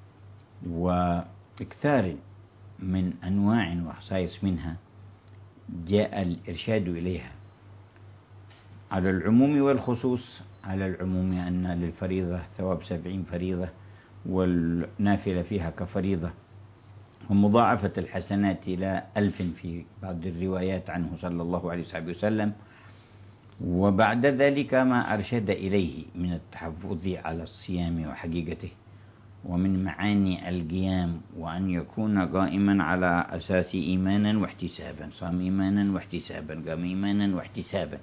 وإكثار من أنواع وخصائص منها جاء الإرشاد إليها على العموم والخصوص. على العموم أن للفريضة ثواب 70 فريضة والنافلة فيها كفريضة، ومضاعفة الحسنات إلى 1000 في بعض الروايات عنه صلى الله عليه وسلم. وبعد ذلك ما أرشد إليه من التحفظ على الصيام وحقيقته، ومن معاني القيام، وأن يكون قائما على أساس إيمانا واحتسابا، صام إيمانا واحتسابا، قام إيمانا واحتسابا.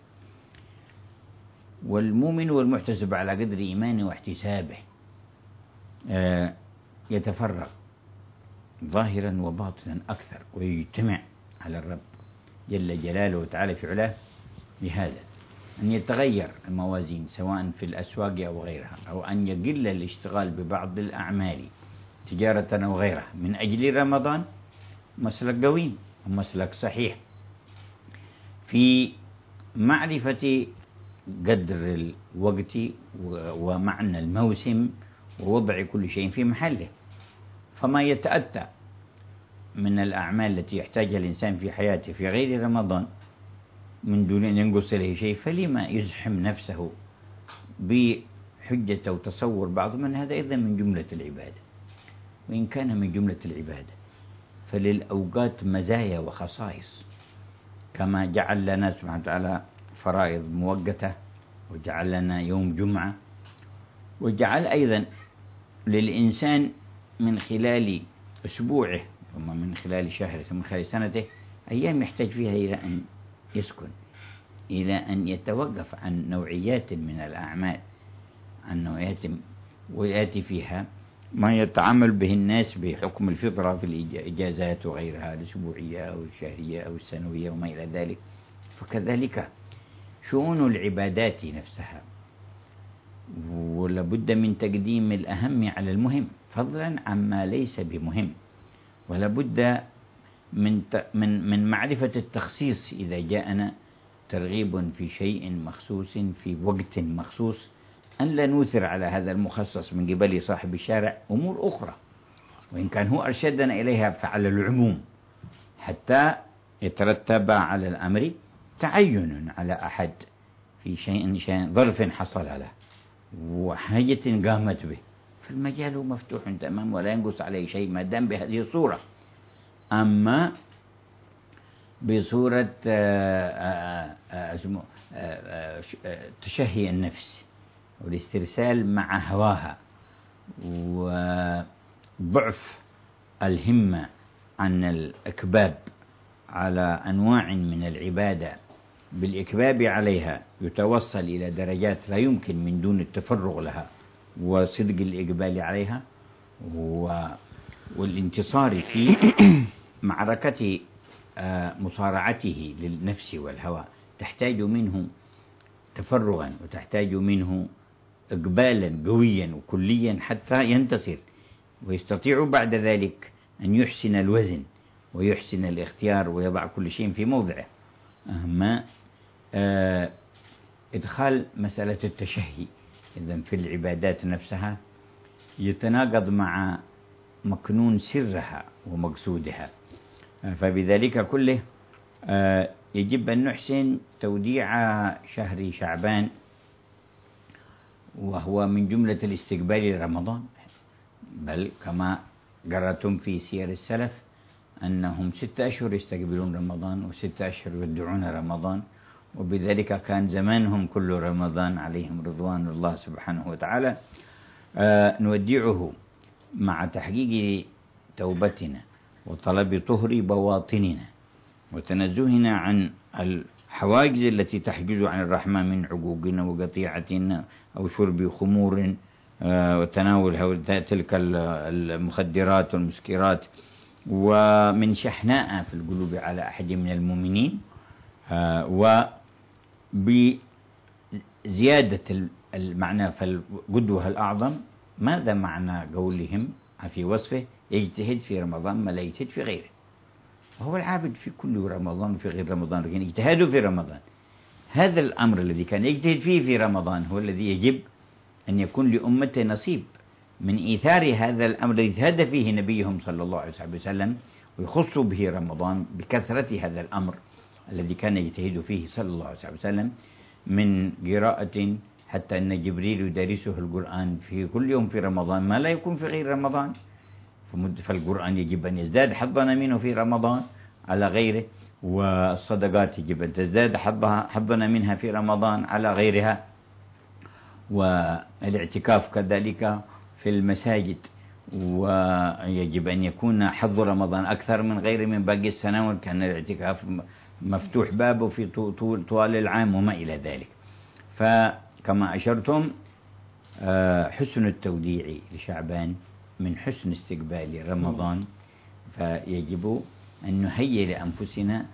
والمؤمن والمحتسب على قدر إيمانه واحتسابه يتفرغ ظاهرا وباطنا أكثر، ويجتمع على الرب جل جلاله وتعالى في علاه بهذا أن يتغير الموازين سواء في الأسواق أو غيرها، أو أن يقل الاشتغال ببعض الأعمال تجارة أو غيرها من أجل رمضان. مسلك قويم ومسلك صحيح في معرفة قدر الوقت ومعنى الموسم ووضع كل شيء في محله. فما يتأتى من الأعمال التي يحتاجها الإنسان في حياته في غير رمضان من دون أن ينقص إليه شيء، فلما يزحم نفسه بحجة وتصور بعض من هذا أيضا من جملة العبادة. وإن كان من جملة العبادة فللأوقات مزايا وخصائص، كما جعل لنا سبحانه وتعالى فرائض مؤقتة، وجعل لنا يوم جمعة، وجعل أيضا للإنسان من خلال أسبوعه ثم من خلال شهره ثم من خلال سنته أيام يحتاج فيها إلى أن يسكن، إلى أن يتوقف عن نوعيات من الأعمال، عن نوعيات ويأتي فيها ما يتعامل به الناس بحكم الفطرة في الإجازات وغيرها، الأسبوعية أو الشهرية أو السنوية وما إلى ذلك. فكذلك شؤون العبادات نفسها، ولابد من تقديم الأهم على المهم فضلا عما ليس بمهم، ولابد من معرفة التخصيص إذا جاءنا ترغيب في شيء مخصوص في وقت مخصوص، أن لا نوثر على هذا المخصص من قبل صاحب الشارع أمور أخرى، وإن كان هو أرشدنا إليها فعلى العموم، حتى يترتب على الأمر تعين على أحد في شيء ظرف حصل له وحاجة قامت به، فالمجال مفتوح تمام ولا ينقص عليه شيء ما دام بهذه الصورة. أما بصورة تشهي النفس والاسترسال مع هواها وضعف الهمة عن الإكباب على أنواع من العبادة بالإكباب عليها يتوصل إلى درجات لا يمكن من دون التفرغ لها وصدق الإقبال عليها والانتصار في معركة مصارعته للنفس والهوى، تحتاج منه تفرغا وتحتاج منه إقبالا قويا وكليا حتى ينتصر، ويستطيع بعد ذلك أن يحسن الوزن ويحسن الاختيار ويضع كل شيء في موضعه. أما إدخال مسألة التشهي إذن في العبادات نفسها يتناقض مع مكنون سرها ومقصودها، فبذلك كله يجب أن نحسن توديع شهر شعبان، وهو من جملة الاستقبال لرمضان، بل كما قرأتم في سير السلف أنهم 6 أشهر يستقبلون رمضان و6 أشهر يودعون رمضان، وبذلك كان زمانهم كل رمضان عليهم رضوان الله سبحانه وتعالى. نودعه مع تحقيق توبتنا وطلب طهر بواطننا وتنزهنا عن الحواجز التي تحجز عن الرحمة من عقوقنا وقطيعتنا أو شرب خمور وتناول تلك المخدرات والمسكرات، ومن شحناء في القلوب على أحد من المؤمنين، وبزيادة المعنى فالقدوة الأعظم. ماذا معنى قولهم في وصفه يجتهد في رمضان ما لا يجتهد في غيره؟ وهو العابد في كل رمضان وفي غير رمضان، لكن اجتهاده في رمضان. هذا الأمر الذي كان يجتهد فيه في رمضان هو الذي يجب أن يكون لأمته نصيب من إيثار هذا الأمر الذي اجتهد فيه نبيهم صلى الله عليه وسلم، ويخص به رمضان بكثرة هذا الأمر الذي كان يجتهد فيه صلى الله عليه وسلم، من قراءة، حتى أن جبريل يدرسه القرآن في كل يوم في رمضان ما لا يكون في غير رمضان، فالقرآن يجب أن يزداد حظنا منه في رمضان على غيره، والصدقات يجب أن تزداد حظنا منها في رمضان على غيرها، والاعتكاف كذلك في المساجد، ويجب أن يكون حظ رمضان أكثر من غيره من باقي السنوات، كان الاعتكاف مفتوح بابه في طوال العام وما إلى ذلك. فكما أشرتم حسن التوديع لشعبان من حسن استقبال رمضان، فيجب أن نهيئ لأنفسنا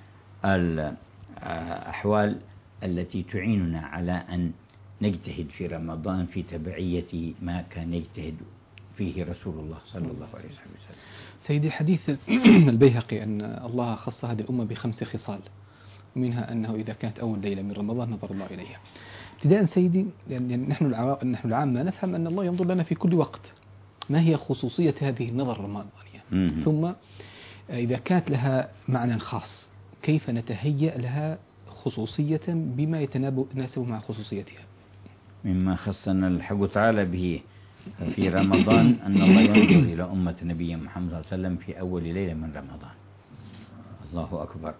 الأحوال التي تعيننا على أن نجتهد في رمضان في تبعية ما كان يجتهد فيه رسول الله صلى الله عليه وسلم. سيدي، حديث البيهقي أن الله خص هذه الأمة ب5 خصال، ومنها أنه إذا كانت أول ليلة من رمضان نظر الله إليها. ابتداء سيدي، يعني نحن العامة نفهم أن الله ينظر لنا في كل وقت. ما هي خصوصية هذه النظر الرمضانية؟ ثم إذا كانت لها معنى خاص، كيف نتهيأ لها خصوصية بما يتناسب مع خصوصيتها؟ مما خصنا الحق تعالى به في رمضان أن الله ينظر إلى أمة نبي محمد صلى الله عليه وسلم في أول ليلة من رمضان. الله أكبر.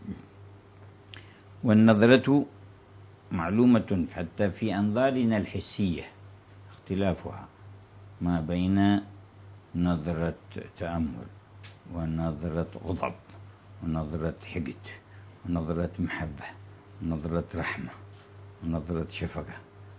والنظرة معلومة حتى في أنظارنا الحسية، اختلافها ما بين نظرة تأمل ونظرة غضب ونظرة حقد ونظرة محبة ونظرة رحمة ونظرة شفقة،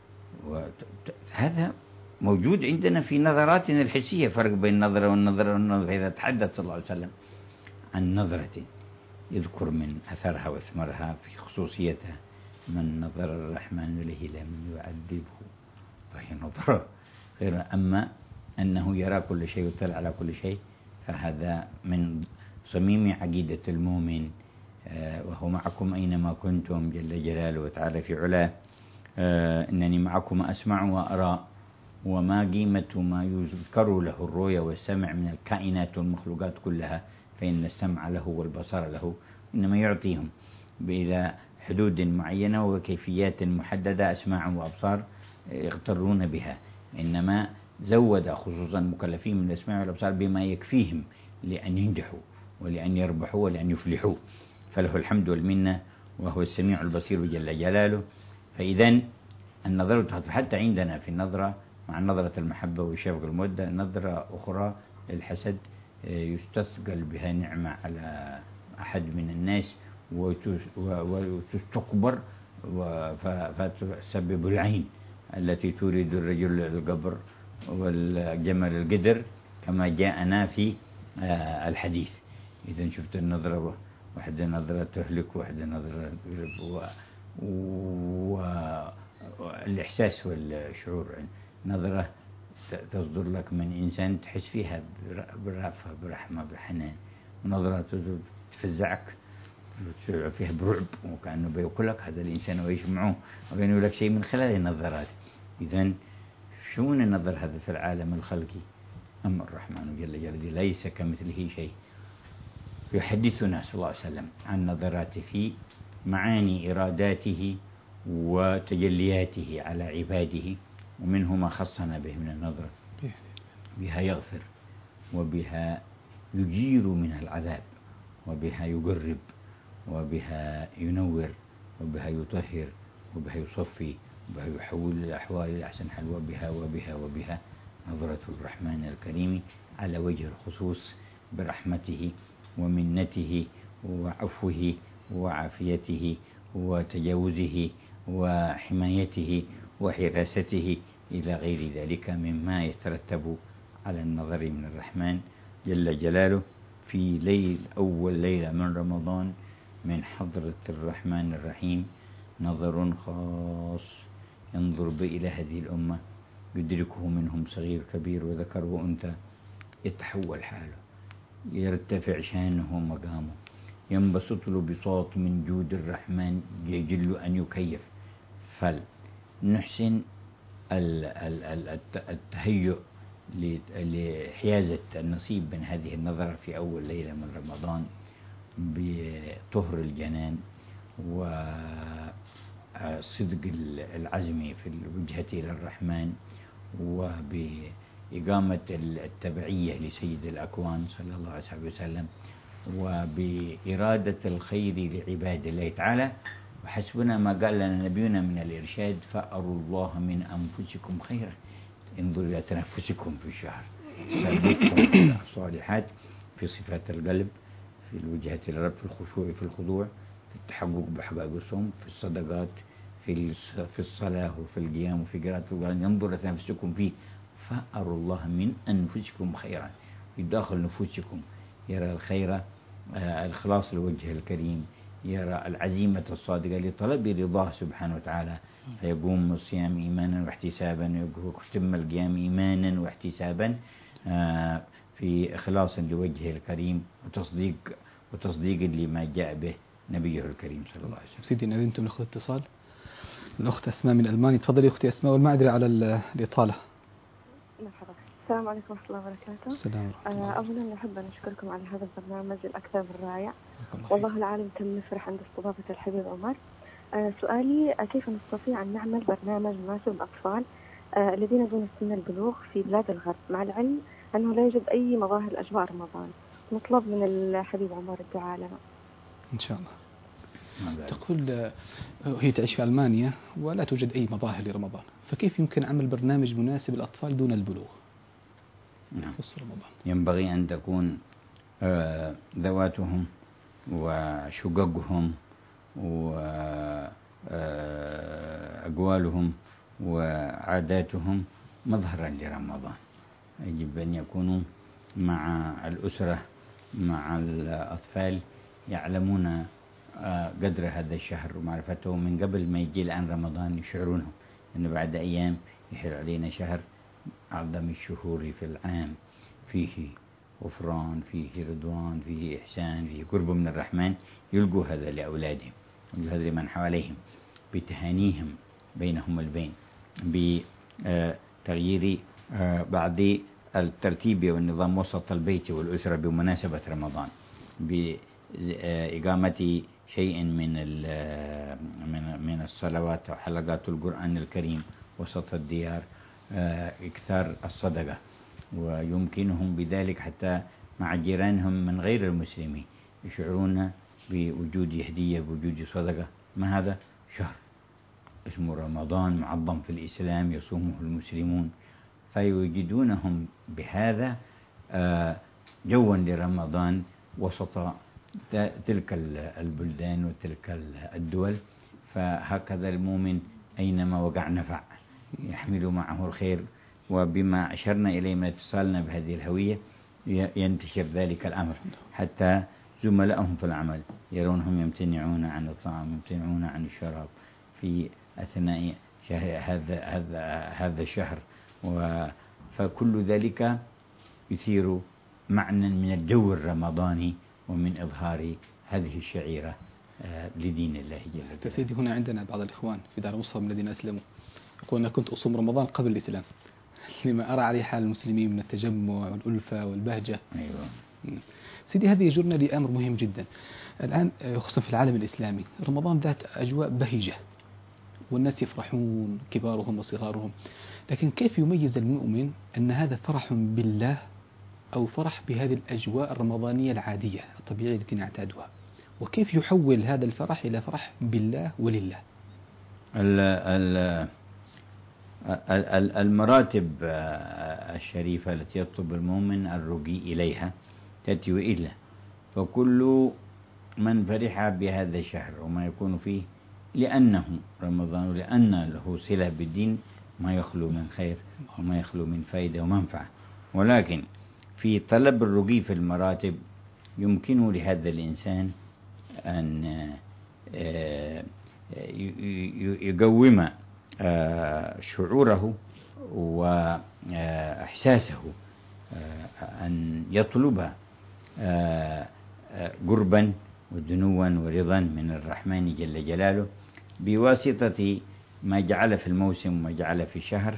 هذا موجود عندنا في نظراتنا الحسية. فرق بين النظرة والنظرة إذا تحدث صلى الله عليه وسلم عن نظرة يذكر من أثرها وثمرها في خصوصيتها: من نظر الرحمن إليه لم يعذبه، فهي نظرة غير. أما أنه يرى كل شيء ويطلع على كل شيء، فهذا من صميم عقيدة المؤمن. وهو معكم أينما كنتم جل جلاله وتعالى في علاه. إنني معكم أسمع وأرى. وما قيمة ما يذكر له الرؤيا والسمع من الكائنات والمخلوقات كلها، فإن السمع له والبصر له، إنما يعطيهم إلى حدود معينة وكيفيات محددة، أسماع وأبصار يغترون بها. إنما زود خصوصا المكلفين من الأسماع والأبصار بما يكفيهم لأن ينجحوا ولأن يربحوا ولأن يفلحوا، فله الحمد والمنة، وهو السميع البصير جل جلاله. فإذا النظرة حتى عندنا في النظرة مع نظرة المحبة والشفقة والمودة نظرة أخرى للحسد، يستثقل بها نعمة على أحد من الناس وتستكبر فتسبب العين التي تريد الرجل القبر والجمل القدر كما جاءنا في الحديث. إذا شفت النظرة، واحدة نظرة تهلك واحدة نظرة تغرب، والإحساس والشعور، نظرة تصدر لك من إنسان تحس فيها بالرأفة برحمة بحنان، ونظرة تفزعك فيها برعب وكأنه بيأكلك هذا الإنسان ويعيش معه وكأنه لك شيء من خلال النظرات. إذن شون النظر هذا في العالم الخلقي؟ أما الرحمن جل جلاله ليس كمثله شيء. يحدثنا صلى الله عليه وسلم عن نظراته في معاني إراداته وتجلياته على عباده، ومنه ما خصنا به من النظرة. بها يغفر، وبها يجير من العذاب، وبها يقرب، وبها ينور، وبها يطهر، وبها يصفي، وبها يحول الأحوال إلى أحسن حال، وبها نظرة الرحمن الكريم على وجه الخصوص برحمته ومنته وعفوه وعافيته وتجاوزه وحمايته وحراسته إلى غير ذلك مما يترتب على النظر من الرحمن جل جلاله في أول ليلة من رمضان من حضرة الرحمن الرحيم. نظر خاص ينظر به إلى هذه الأمة، يدركه منهم صغير كبير وذكر وأنثى، يتحول حاله، يرتفع شانه ومقامه، ينبسط له بساط من جود الرحمن يجل أن يكيف. فلنحسن التهيؤ لحيازة النصيب من هذه النظرة في أول ليلة من رمضان بطهر الجنان صدق العزم في الوجهة إلى الرحمن، وبإقامة التبعية لسيد الأكوان صلى الله عليه وسلم، وبإرادة الخير لعباد الله تعالى. وحسبنا ما قال لنا نبينا من الإرشاد: فأروا الله من أنفسكم خيرا، انظروا إلى تنفسكم في الشهر، ثبتكم الصالحات في صفات القلب، في الوجهة للرب، في الخشوع، في الخضوع، في التحقق بحقائق الصوم، في الصدقات، في الصلاة، وفي القيام، وفي قراءة القرآن. ينظر تنفسكم فيه، فأروا الله من أنفسكم خيرا، في داخل نفوسكم يرى الخير، الإخلاص لوجه الكريم، يرى العزيمة الصادقة لطلب رضاه سبحانه وتعالى، فيقوم الصيام إيمانا واحتسابا، ويتم القيام إيمانا واحتسابا في إخلاص لوجهه الكريم، وتصديق لما جاء به نبيه الكريم صلى الله عليه وسلم. سيدي إن أذنتم نأخذ اتصال. الأخت أسماء من ألمانيا. تفضلي أختي أسماء، والمعذرة على الإطالة. مرحبا. السلام عليكم ورحمة الله وبركاته. السلام ورحمة الله. أولا نحب أن نشكركم على هذا البرنامج الأكثر من رائع، والله العالم تم نفرح عند استضافة الحبيب عمر. سؤالي: كيف نستطيع أن نعمل برنامج مناسب للأطفال الذين دون سن البلوغ في بلاد الغرب، مع العلم أنه لا يوجد أي مظاهر أجواء رمضان؟ نطلب من الحبيب عمر الدعاء لنا إن شاء الله. تقول هي تعيش في ألمانيا ولا توجد أي مظاهر لرمضان، فكيف يمكن عمل برنامج مناسب للأطفال دون البلوغ؟ نعم. رمضان ينبغي أن تكون ذواتهم وشققهم وأقوالهم وعاداتهم مظهرا لرمضان. يجب أن يكونوا مع الأسرة، مع الأطفال، يعلمون قدر هذا الشهر ومعرفته من قبل ما يجي الآن رمضان، يشعرونهم أنه بعد أيام يحل علينا شهر أعظم الشهور في العام، فيه غفران، فيه رضوان، فيه إحسان، فيه قرب من الرحمن. يلقوا هذا لأولادهم، يلقوا هذا لمن حواليهم، بتهانيهم بينهم البين، بتغيير بعض الترتيب والنظام وسط البيت والأسرة بمناسبة رمضان، بإقامة شيء من الصلوات وحلقات القرآن الكريم وسط الديار، إكثار الصدقة، ويمكنهم بذلك حتى مع جيرانهم من غير المسلمين يشعرون بوجود هدية، بوجود صدقة. ما هذا شهر اسمه رمضان معظم في الإسلام، يصومه المسلمون، فيوجدونهم بهذا جوا لرمضان وسط تلك البلدان وتلك الدول. فهكذا المؤمن أينما وقع نفع، يحمل معه الخير، وبما أشرنا إليه من اتصالنا بهذه الهوية ينتشر ذلك الأمر، حتى زملائهم في العمل يرونهم يمتنعون عن الطعام، يمتنعون عن الشراب في أثناء هذا الشهر. فكل ذلك يثير معنى من الجو الرمضاني ومن إظهار هذه الشعيرة لدين الله جل وعلا. سيدي هنا عندنا بعض الإخوان في دار مصر من الذين أسلموا يقول: أنا كنت أصوم رمضان قبل الإسلام لما أرى عليه حال المسلمين من التجمع والألفة والبهجة. أيوة. سيدي هذه يجرنا لأمر مهم جدا الآن، خصوصا في العالم الإسلامي. رمضان ذات أجواء بهجة والناس يفرحون كبارهم وصغارهم، لكن كيف يميز المؤمن أن هذا فرح بالله أو فرح بهذه الأجواء الرمضانية العادية الطبيعية التي نعتادها، وكيف يحول هذا الفرح إلى فرح بالله ولله؟ المراتب الشريفة التي يطلب المؤمن الرقي إليها تأتي إلا، فكل من فرح بهذا الشهر وما يكون فيه لأنه رمضان، لأن له صلة بالدين، ما يخلو من خير وما يخلو من فائدة ومنفعة. ولكن في طلب الرقي في المراتب يمكن لهذا الإنسان أن يقوم شعوره وإحساسه أن يطلب قربا ودنوا ورضا من الرحمن جل جلاله بواسطة ما جعل في الموسم وما جعل في الشهر.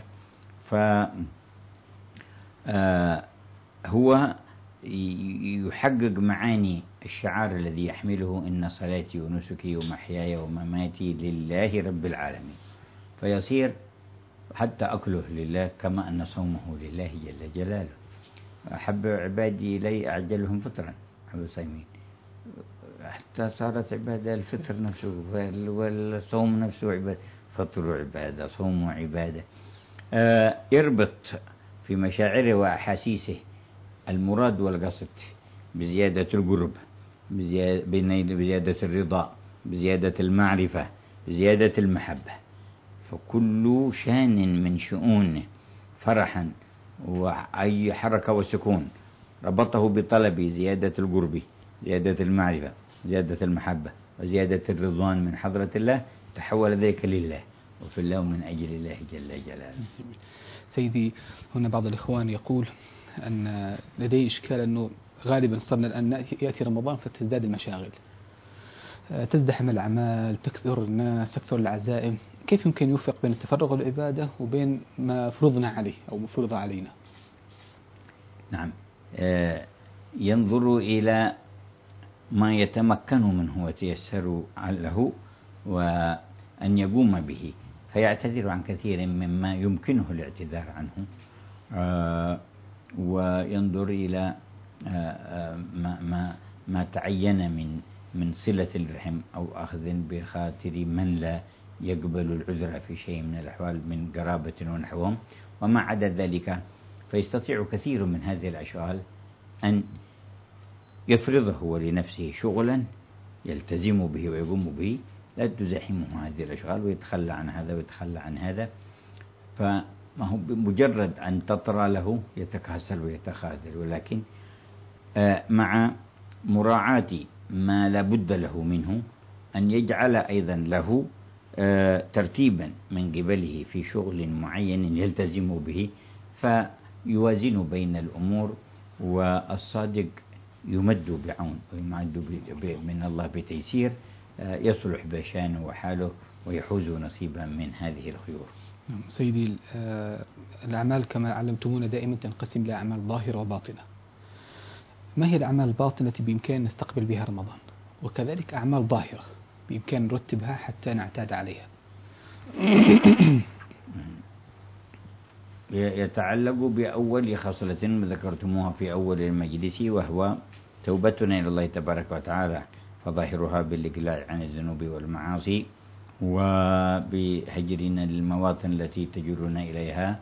فهو يحقق معاني الشعار الذي يحمله إن صلاتي ونسكي ومحياي ومماتي لله رب العالمين، فيصير حتى أكله لله كما أن صومه لله جل جلاله. أحب عبادي إلي أعجلهم فطرا، أبو سيمين، حتى صارت عبادة الفطر نفسه والصوم نفسه عبادة، فطر عبادة، صوم عبادة. يربط في مشاعره وأحاسيسه المراد والقصد بزيادة القرب، بزيادة الرضا، بزيادة المعرفة، بزيادة المحبة. فكل شان من شؤون فرحا وأي حركة وسكون ربطه بطلب زيادة القرب، زيادة المعرفة، زيادة المحبة، وزيادة الرضوان من حضرة الله، تحول ذلك لله وفي الله من أجل الله جل جلاله. سيدي، هنا بعض الإخوان يقول أن لديه إشكال أنه غالبا صرنا الآن يأتي رمضان فتزداد المشاغل، تزدحم الأعمال، تكثر الناس، تكثر العزائم. كيف يمكن يوفق بين التفرغ والعبادة وبين ما فرضنا عليه أو مفروض علينا؟ نعم، ينظر إلى ما يتمكن منه وتيسر له وأن يقوم به، فيعتذر عن كثير مما يمكنه الاعتذار عنه، وينظر إلى ما تعين من صلة الرحم أو أخذ بخاطر من لا يقبل العذر في شيء من الأحوال من قرابة ونحوهم وما عدا ذلك. فيستطيع كثير من هذه الأشغال أن يفرضه هو لنفسه شغلا يلتزم به ويقوم به، لا تزاحمه هذه الأشغال ويتخلى عن هذا ويتخلى عن هذا، فما هو بمجرد أن تطرى له يتكاسل ويتخاذل، ولكن مع مراعاة ما لا بد له منه أن يجعل أيضا له ترتيبا من قبله في شغل معين يلتزم به، فيوازن بين الأمور، والصادق يمد بعون ويمد من الله بتيسير، يصلح بشانه وحاله ويحوز نصيبا من هذه الخيور. سيدي، الأعمال كما علمتمونا دائما تنقسم إلى أعمال ظاهرة وباطنة. ما هي الأعمال الباطنة التي بإمكان نستقبل بها رمضان، وكذلك أعمال ظاهرة بإمكان نرتبها حتى نعتاد عليها؟ يتعلق بأول خصلة ذكرتموها في أول المجلس، وهو توبتنا إلى الله تبارك وتعالى، فظاهرها بالإقلاع عن الذنوب والمعاصي، وبهجرنا للمواطن التي تجرنا إليها،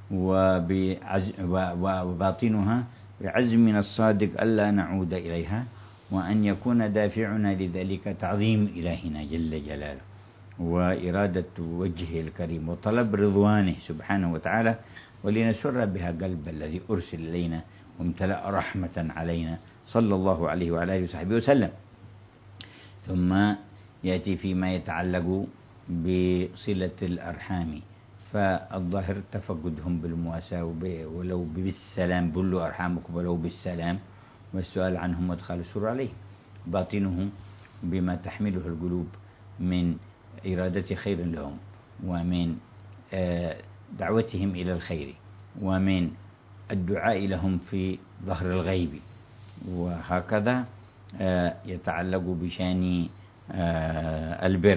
وباطنها بعزمنا الصادق ألا نعود إليها، وأن يكون دافعنا لذلك تعظيم إلهنا جل جلاله وإرادة وجهه الكريم وطلب رضوانه سبحانه وتعالى، ولنسر بها قلب الذي أرسل إلينا وامتلأ رحمة علينا صلى الله عليه وعلى آله وصحبه وسلم. ثم يأتي فيما يتعلق بصلة الأرحام، فالظاهر تفقدهم بالمواساة ولو بالسلام، بلوا أرحامكم ولو بالسلام، والسؤال عنهم وادخال السرور عليهم. باطنه بما تحمله القلوب من إرادة خير لهم، ومن دعوتهم إلى الخير، ومن الدعاء لهم في ظهر الغيب، وهكذا يتعلق بشان البر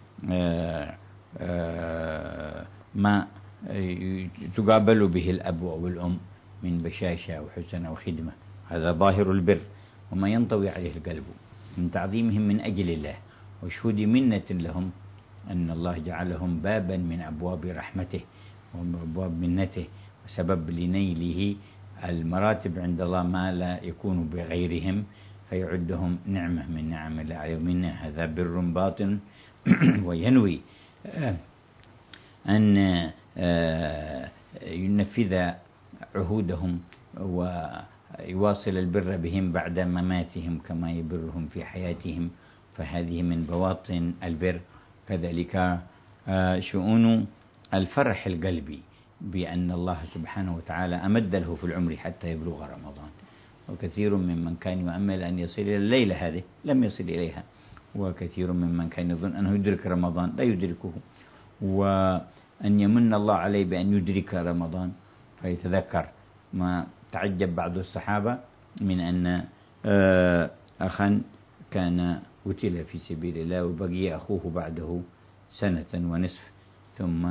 ما تقابل به الأب أو الأم من بشاشة وحسن وخدمة، هذا ظاهر البر، وما ينطوي عليه القلب من تعظيمهم من أجل الله وشهود منة لهم أن الله جعلهم بابا من أبواب رحمته وأبواب منته، وسبب لنيله المراتب عند الله ما لا يكون بغيرهم، فيعدهم نعمة من نعم الله عليه ومنه. هذا بر باطن وينوي أن ينفذ عهودهم ويواصل البر بهم بعد مماتهم كما يبرهم في حياتهم، فهذه من بواطن البر. كذلك شؤون الفرح القلبي بأن الله سبحانه وتعالى أمد له في العمر حتى يبلغ رمضان، وكثير ممن كان يؤمل أن يصل إلى الليلة هذه لم يصل إليها، وكثير ممن كان يظن أنه يدرك رمضان لا يدركه، وأن يمن الله عليه بأن يدرك رمضان فيتذكر ما تعجب بعض الصحابة من أن أخا كان قتل في سبيل الله وبقي أخوه بعده 1.5 سنة ثم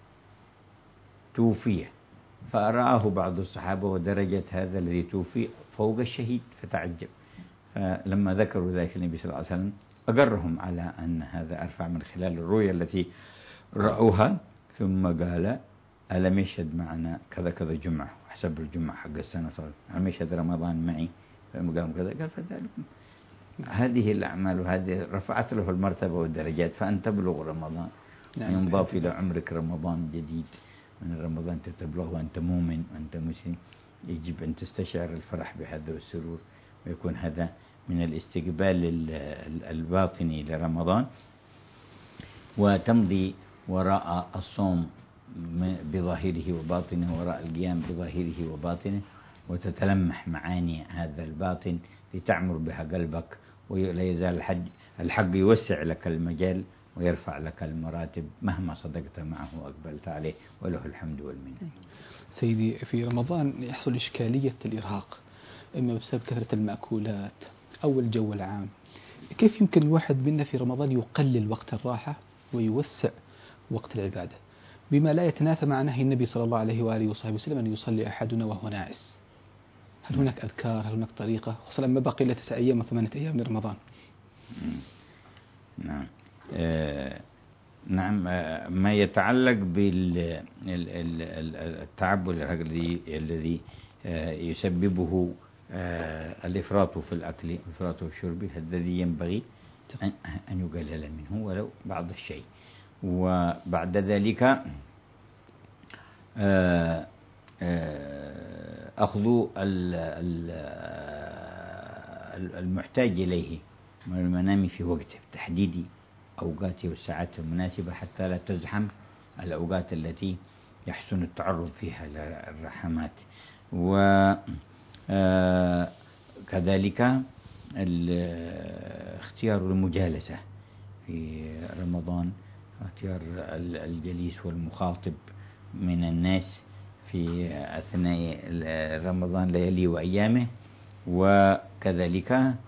توفي، فرآه بعض الصحابة ودرجة هذا الذي توفي فوق الشهيد فتعجب، فلما ذكروا ذلك النبي صلى الله عليه وسلم أقرهم على أن هذا أرفع من خلال الرؤيا التي رأوها، ثم قال ألم يشهد معنا كذا كذا جمعة، وحسب الجمعة حق السنة صار ألم يشهد رمضان معي، فمقام كذا قال فذلك هذه الأعمال وهذه رفعت له المرتبة والدرجات، فأن تبلغ رمضان ينضاف إلى عمرك رمضان جديد، من رمضان تبلغ وأنت مؤمن وأنت مسلم، يجب أن تستشعر الفرح بهذا والسرور، ويكون هذا من الاستقبال الباطني لرمضان، وتمضي وراء الصوم بظاهره وباطنه، وراء القيام بظاهره وباطنه، وتتلمح معاني هذا الباطن لتعمر بها قلبك، ولا يزال الحق يوسع لك المجال ويرفع لك المراتب مهما صدقت معه وأقبلت عليه، وله الحمد والمنة. سيدي، في رمضان يحصل إشكالية الإرهاق، إما بسبب كثرة المأكولات أو الجو العام. كيف يمكن الواحد منا في رمضان يقلل وقت الراحة ويوسع وقت العبادة بما لا يتنافى مع نهي النبي صلى الله عليه وآله وصحبه وسلم أن يصلي أحدنا وهو ناعس؟ هل هناك أذكار؟ هل هناك طريقة، خصوصا لما بقي إلا 9 أيام و8 أيام من رمضان؟ نعم. نعم. ما يتعلق بالتعب الذي يسببه الإفراط في الأكل والإفراط في الشرب، الذي ينبغي أن يقلل منه ولو بعض الشيء. وبعد ذلك أخذ المحتاج إليه من المنام في وقته، تحديد أوقاته والساعات المناسبة حتى لا تزحم الأوقات التي يحسن التعرض فيها للرحمات. وكذلك اختيار المجالسة في رمضان، اختيار الجليس والمخاطب من الناس في أثناء رمضان ليالي وأيامه، وكذلك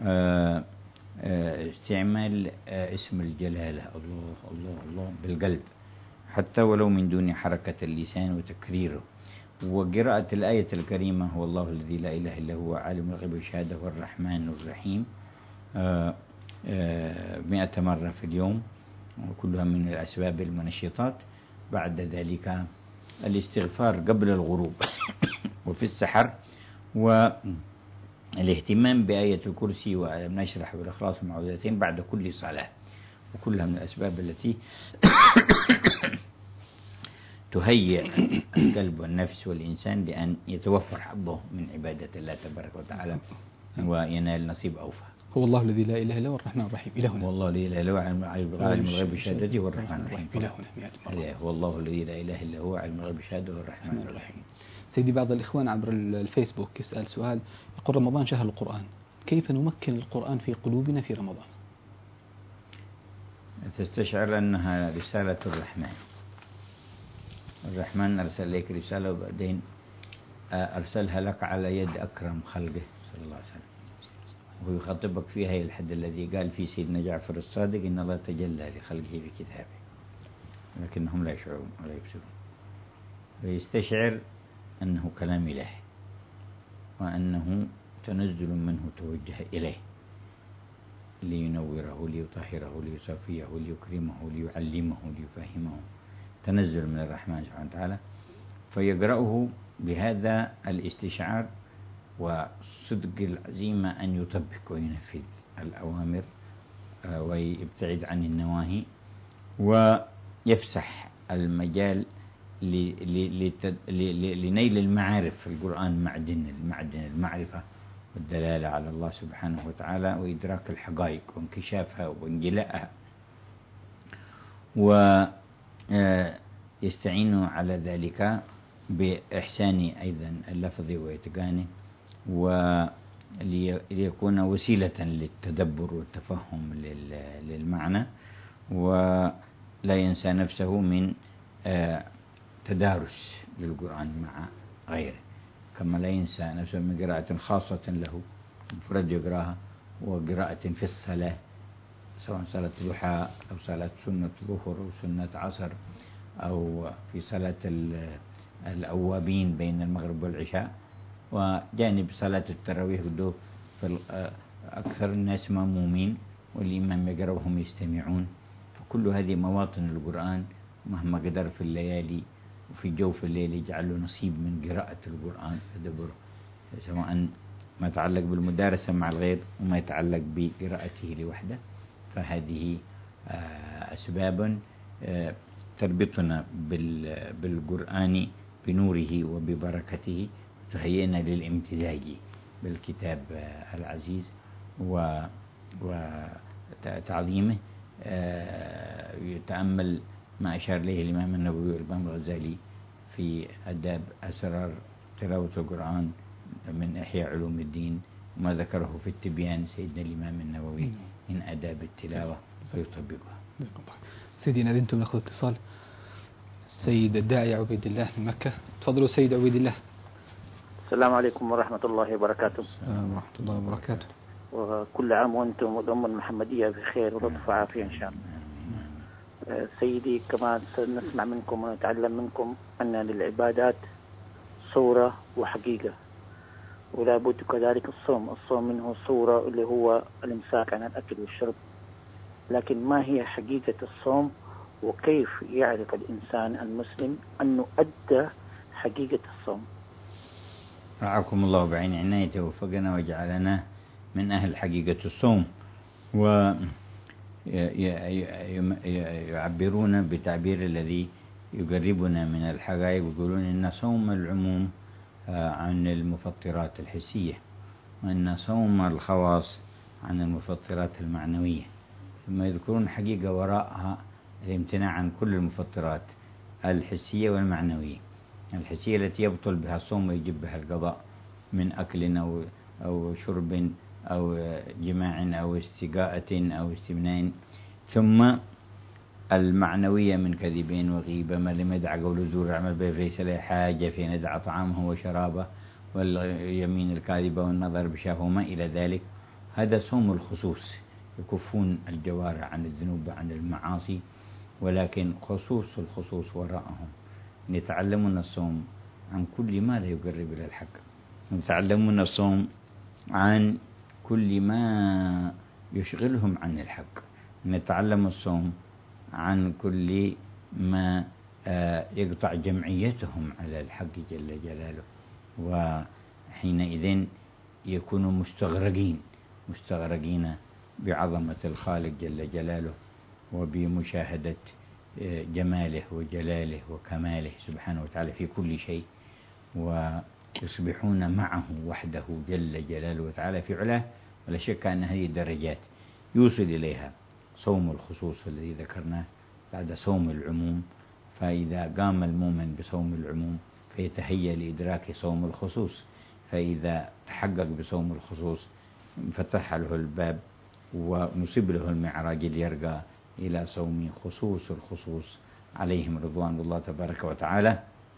استعمال اسم الجلالة الله الله الله بالقلب حتى ولو من دون حركة اللسان وتكريره، وقراءة الآية الكريمة هو الله الذي لا إله إلا هو عالم الغيب والشهادة والرحمن الرحيم 100 مرة في اليوم، وكلها من الأسباب المنشطات. بعد ذلك الاستغفار قبل الغروب وفي السحر، والاهتمام بآية الكرسي وألم نشرح والإخلاص والمعوذتين بعد كل صلاة، وكلها من الأسباب التي تهيئ القلب والنفس والإنسان لأن يتوفر حظه من عبادة الله تبارك وتعالى وينال نصيب أوفى. هو الله الذي لا إله إلا هو الرحمن الرحيم إلهنا. والله الذي لا إله إلا هو عالم الغيب والشهادة والرحمن الرحيم إلهنا. هو الله الذي لا إله إلا هو عالم الغيب والشهادة والرحمن الرحيم. سيدي، بعض الإخوان عبر الفيسبوك يسأل سؤال، يقول رمضان شهر القرآن، كيف نمكن القرآن في قلوبنا في رمضان؟ تستشعر أنها رسالة الرحمن أرسل إليك رسالة، وبعدين أرسلها لك على يد أكرم خلقه صلى الله عليه وسلم، وهو يخاطبك فيها إلى الحد الذي قال في سيدنا جعفر الصادق إن الله تجلى لخلقه بكتابه لكنهم لا يشعرون ولا يبصرون، ويستشعر أنه كلام إلهي وأنه تنزل منه توجه إليه لينوره ليطهره ليصفيه ليكرمه ليعلمه ليفهمه، تنزل من الرحمن سبحانه وتعالى، فيقرأه بهذا الاستشعار وصدق العزيمة أن يطبق وينفذ الأوامر ويبتعد عن النواهي، ويفسح المجال لنيل المعارف في القرآن، معدن المعرفة والدلالة على الله سبحانه وتعالى وإدراك الحقائق وانكشافها وانجلاءها، ويستعين على ذلك بإحسان أيضا اللفظ وإتقانه، وليكون وسيلة للتدبر والتفهم للمعنى، ولا ينسى نفسه من تدارس للقرآن مع غيره، كما لا ينسى نفسه من قراءة خاصة له مفرد يقراها وقراءة في الصلاة، سواء صلاة الضحى أو صلاة سنة ظهر أو سنة عصر، أو في صلاة الأوابين بين المغرب والعشاء، وجانب صلاة التراويح بدو أكثر الناس مأمومين والإمام يقرأ وهم يستمعون. فكل هذه مواطن القرآن، مهما قدر في الليالي وفي جوف الليل يجعل له نصيب من قراءة القرآن تدبره، سواء ما يتعلق بالمدارسة مع الغير وما يتعلق بقراءته لوحده. فهذه أسباب تربطنا بالقرآن بنوره وببركته، تهيئنا للامتزاج بالكتاب العزيز وتعظيمه. يتأمل ما أشار إليه الإمام النووي والإمام الغزالي في آداب أسرار تلاوة القرآن من إحياء علوم الدين، وما ذكره في التبيان سيدنا الإمام النووي من آداب التلاوة ويطبقها. سيدي نادمتم نأخذ اتصال. السيد الداعي عبيد الله من مكة، تفضلوا سيد عبيد الله. السلام عليكم ورحمة الله وبركاته. السلام ورحمة الله وبركاته. وكل عام وأنتم والأمة المحمدية بخير ولطف وعافية إن شاء الله. سيدي، كما سنسمع منكم ونتعلم منكم أن للعبادات صورة وحقيقة، ولا بد كذلك الصوم منه صورة اللي هو الإمساك عن الأكل والشرب، لكن ما هي حقيقة الصوم؟ وكيف يعرف الإنسان المسلم أنه أدى حقيقة الصوم؟ رعاكم الله بعين عنايته ووفقنا وجعلنا من أهل حقيقة الصوم. ويعبرون بتعبير الذي يقربنا من الحقائق، ويقولون إن صوم العموم عن المفطرات الحسية، وإن صوم الخواص عن المفطرات المعنوية، ثم يذكرون حقيقة وراءها الامتناع عن كل المفطرات الحسية والمعنوية. الحسية التي يبطل بها الصوم ويجب بها القضاء من أكل أو شرب أو جماع أو استقاءة أو استمناء، ثم المعنوية من كذبين وغيبة، ما لم يدع قول زور عمل به ليس له حاجة في أن يدع طعامه وشرابه، واليمين الكاذبة والنظر بشافه وما إلى ذلك. هذا صوم الخصوص، يكفون الجوارح عن الذنوب عن المعاصي، ولكن خصوص الخصوص وراءهم يتعلمون الصوم عن كل ما لا يقرب إلى الحق، يتعلمون الصوم عن كل ما يشغلهم عن الحق، نتعلم الصوم عن كل ما يقطع جمعيتهم على الحق جل جلاله، وحينئذ يكونوا مستغرقين بعظمة الخالق جل جلاله وبمشاهدة جماله وجلاله وكماله سبحانه وتعالى في كل شيء، ويصبحون معه وحده جل جلاله وتعالى في علاه. ولا شك أن هذه الدرجات يوصل إليها صوم الخصوص الذي ذكرناه بعد صوم العموم. فإذا قام المؤمن بصوم العموم فيتهيأ لإدراك صوم الخصوص، فإذا تحقق بصوم الخصوص فتح له الباب ونصب له المعراج ليرقى إلى صوم خصوص الخصوص عليهم رضوان الله تبارك وتعالى.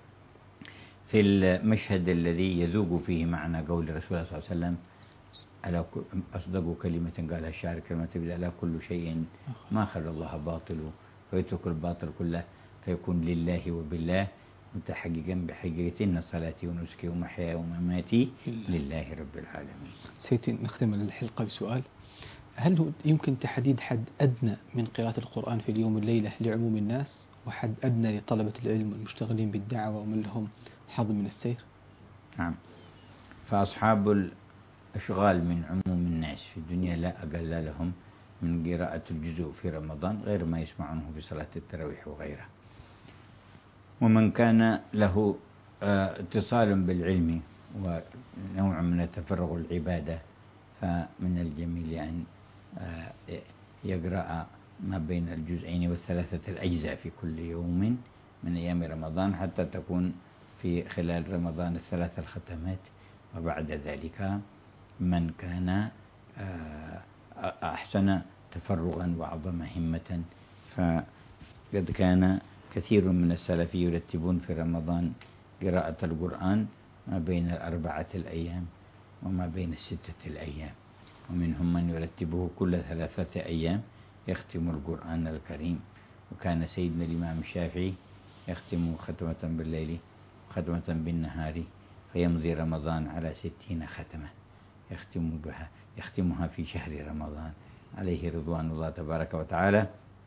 في المشهد الذي يذوق فيه معنى قول الرسول صلى الله عليه وسلم على أصدق كلمة قالها الشاعر كلمة تبدأ على كل شيء ما خلى الله باطل، فيترك الباطل كله فيكون لله وبالله، متحققا بحقيقة إن صلاتي ونسكي ومحياي ومماتي لله رب العالمين. سيدي نختم الحلقة بسؤال: هل يمكن تحديد حد أدنى من قراءة القرآن في اليوم والليلة لعموم الناس، وحد أدنى لطلبة العلم والمشتغلين بالدعوة ومن لهم حظ من السير؟ نعم، فأصحاب الأشغال من عموم الناس في الدنيا لا أقل لهم من قراءة الجزء في رمضان غير ما يسمعونه في صلاة التراويح وغيرها. ومن كان له اتصال بالعلم ونوع من التفرغ العبادة فمن الجميل أن يقرأ ما بين الجزئين والثلاثة الأجزاء في كل يوم من أيام رمضان، حتى تكون في خلال رمضان الثلاث الختمات. وبعد ذلك من كان أحسن تفرغا وأعظم همة، فقد كان كثير من السلف يرتبون في رمضان قراءة القرآن ما بين 4 الأيام وما بين 6 الأيام، ومنهم من يرتبه كل 3 أيام يختم القرآن الكريم. وكان سيدنا الإمام الشافعي يختم ختمة بالليل وختمة بالنهار فيمضي رمضان على 60 ختمة يختمها في شهر رمضان عليه رضوان الله تبارك وتعالى.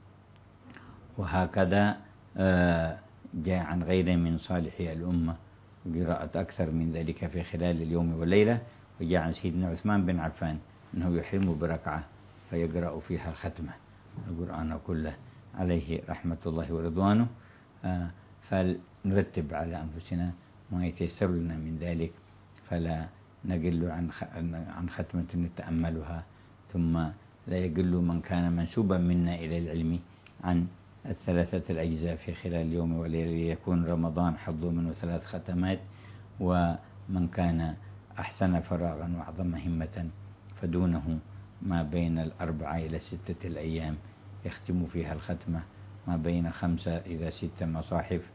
وهكذا جاء عن غيره من صالحي الأمة قراءة أكثر من ذلك في خلال اليوم والليلة. وجاء عن سيدنا عثمان بن عفان أنه يحرم بركعة فيقرأ فيها الختمة القرآن كله عليه رحمة الله ورضوانه. فنرتب على أنفسنا ما يتيسر لنا من ذلك، فلا نقل عن ختمة نتأملها، ثم لا يقل من كان منسوبا منا إلى العلم عن 3 الأجزاء في خلال اليوم والليلة ليكون رمضان حظه منه 3 ختمات. ومن كان أحسن فراغا وأعظم همة فدونه ما بين 4 إلى 6 الأيام يختم فيها الختمة، ما بين 5 إلى 6 مصاحف،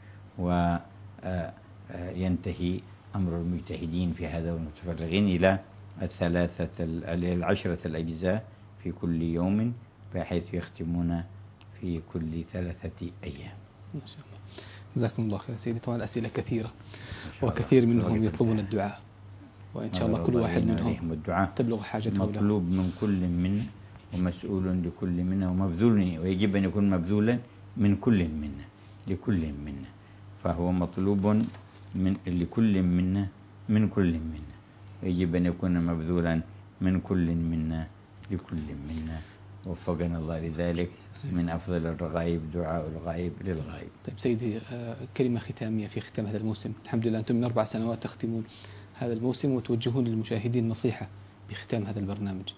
وينتهي أمر المجتهدين في هذا والمتفرغين إلى 10 الأجزاء في كل يوم، بحيث يختمون في كل 3 أيام. ما شاء الله، جزاكم الله خير سيدي. طبعا الأسئلة كثيرة وكثير منهم يطلبون الدعاء، وإن شاء الله كل واحد منهم تبلغ حاجته. مطلوب من كل منا ومسؤول لكل منا ومبذول، ويجب أن يكون مبذولا من كل منا لكل منا، فهو مطلوب لكل منا من كل منا، ويجب أن يكون مبذولا من كل منا لكل منا. وفقنا الله لذلك. من أفضل الرغائب دعاء الغائب للغائب. طيب سيدي، كلمة ختامية في ختام هذا الموسم. الحمد لله أنتم من 4 سنوات تختمون هذا الموسم وتوجهون للمشاهدين نصيحة بختام هذا البرنامج.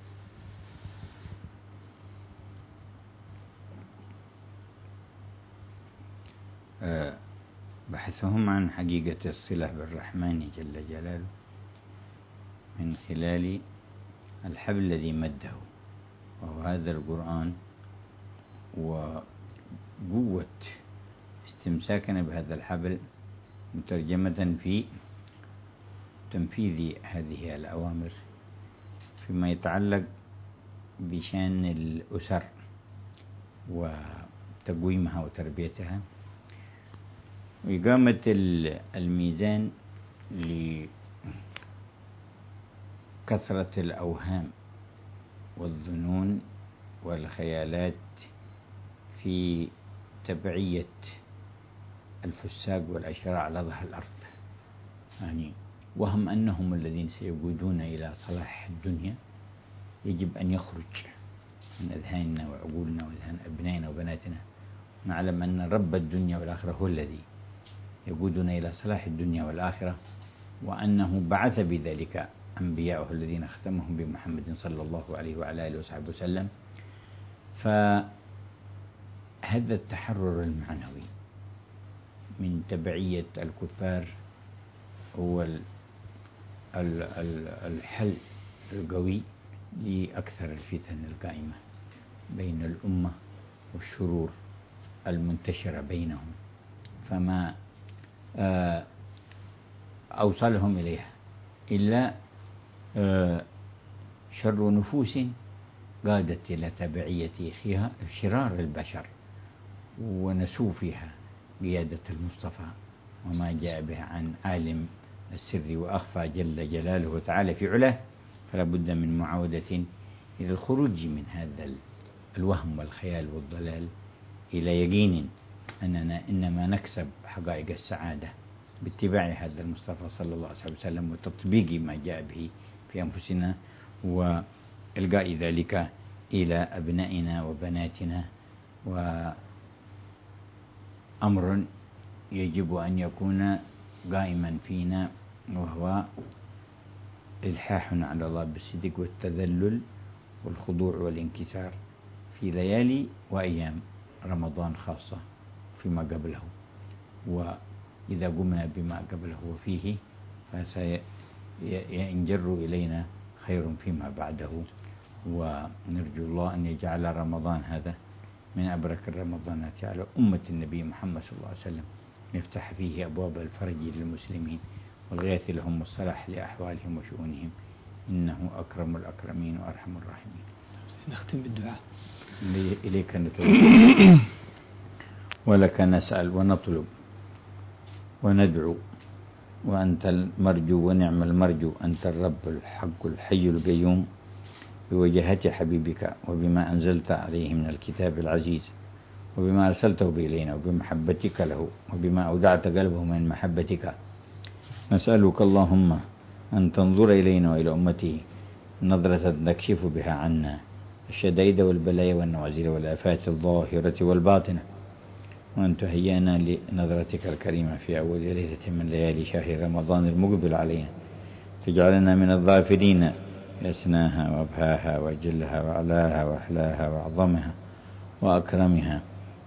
بحثهم عن حقيقة الصلة بالرحمن جل جلاله من خلال الحبل الذي مده، وهو هذا القرآن، وقوة استمساكنا بهذا الحبل مترجمة في تنفيذ هذه الأوامر فيما يتعلق بشأن الأسر وتقويمها وتربيتها، وإقامة الميزان لكثرة الأوهام والظنون والخيالات في تبعية الفساق والأشرار على ظهر الأرض، يعني وهم أنهم الذين سيقودون إلى صلاح الدنيا يجب أن يخرج من أذهاننا وعقولنا وأذهان أبنائنا وبناتنا. نعلم أن رب الدنيا والآخرة هو الذي يقودنا إلى صلاح الدنيا والآخرة، وأنه بعث بذلك أنبياءه الذين ختمهم بمحمد صلى الله عليه وعلى آله وصحبه وسلم. فهذا التحرر المعنوي من تبعية الكفار هو الحل القوي لأكثر الفتن القائمة بين الأمة والشرور المنتشرة بينهم، فما أوصلهم إليها إلا شر نفوس قادت إلى تبعية شرار البشر، ونسوا فيها قيادة المصطفى وما جاء به عن عالم السر وأخفى جل جلاله وتعالى في علاه. فلا بد من معاودة إلى الخروج من هذا الوهم والخيال والضلال إلى يقين أننا إنما نكسب حقائق السعادة باتباع هذا المصطفى صلى الله عليه وسلم وتطبيق ما جاء به في أنفسنا، وإلقاء ذلك إلى أبنائنا وبناتنا. وأمر يجب أن يكون قائما فينا، وهو إلحاح على الله بالصدق والتذلل والخضوع والانكسار في ليالي وأيام رمضان خاصة فيما قبله، وإذا قمنا بما قبله وفيه فسينجر إلينا خير فيما بعده. ونرجو الله أن يجعل رمضان هذا من أبرك الرمضانات على أمة النبي محمد صلى الله عليه وسلم، يفتح فيه أبواب الفرج للمسلمين والغيث لهم والصلاح لأحوالهم وشؤونهم، إنه أكرم الأكرمين وأرحم الراحمين. نختم بالدعاء. إليك نتوجه ولك نسأل ونطلب وندعو، وأنت المرجو ونعم المرجو، أنت الرب الحق الحي القيوم، بوجهة حبيبك وبما أنزلت عليه من الكتاب العزيز، وبما أرسلته إلينا، وبمحبتك له، وبما أودعت قلبه من محبتك. نسألك اللهم أن تنظر إلينا وإلى أمته نظرة تكشف بها عنا الشدائد والبلايا والنوازل والآفات الظاهرة والباطنة، وأن تهيئنا لنظرتك الكريمة في أول ليلة من ليالي شهر رمضان المقبل علينا، تجعلنا من الظافرين لأسناها وأبهاها وأجلها وأعلاها وأحلاها وأعظمها وأكرمها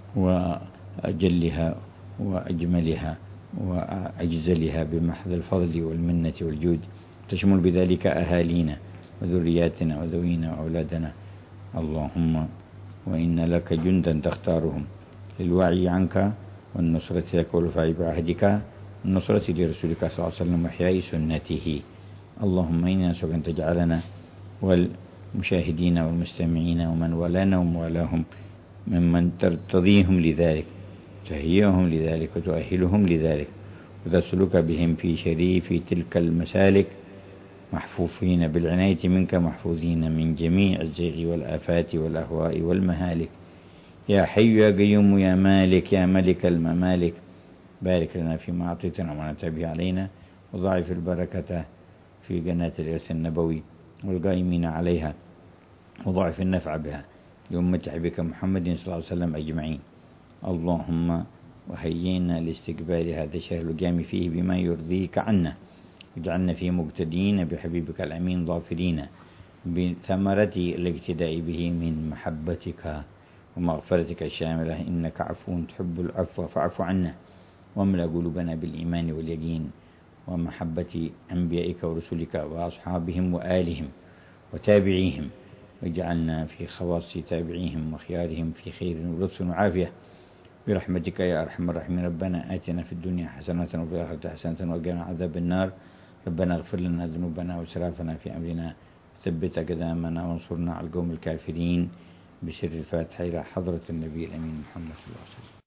وأجلها وأجملها وأجزلها بمحض الفضل والمنة والجود، تشمل بذلك أهالينا وذرياتنا وذوينا وأولادنا. اللهم وإن لك جندا تختارهم للوعي عنك والنصرة لك والوفاء بعهدك والنصرة لرسولك صلى الله عليه وسلم وإحياء سنته. اللهم إنا نسألك أن تجعلنا والمشاهدين والمستمعين ومن ولانا وموالاهم ممن ترتضيهم لذلك، تهيئهم لذلك وتؤهلهم لذلك، وتسلك بهم في شريف تلك المسالك محفوفين بالعناية منك، محفوظين من جميع الزيغ والآفات والأهواء والمهالك. يا حي يا قيوم يا مالك يا ملك الممالك، بارك لنا فيما أعطيتنا وما به علينا، وضاعف البركة في قناة الإرث النبوي والقائمين عليها، وضاعف النفع بها لأمة حبيبك محمد صلى الله عليه وسلم أجمعين. اللهم وهيئنا لاستقبال هذا الشهر القيام فيه بما يرضيك عنا، واجعلنا فيه مقتدين بحبيبك الأمين ظافرين بثمرة الاقتداء به من محبتك ومغفرتك الشاملة، إنك عفو تحب العفو فاعف عنا، واملأ قلوبنا بالإيمان واليقين ومحبة أنبيائك ورسلك وأصحابهم وآلهم وتابعيهم، واجعلنا في خواص تابعيهم وخيارهم في خير ولطف وعافية برحمتك يا أرحم الراحمين. ربنا آتنا في الدنيا حسنة وفي الآخرة حسنة وقنا عذاب النار. ربنا اغفر لنا ذنوبنا وإسرافنا في أمرنا، ثبت أقدامنا وانصرنا على القوم الكافرين، بسر الفاتحة إلى حضرة النبي الأمين محمد صلى الله عليه وسلم.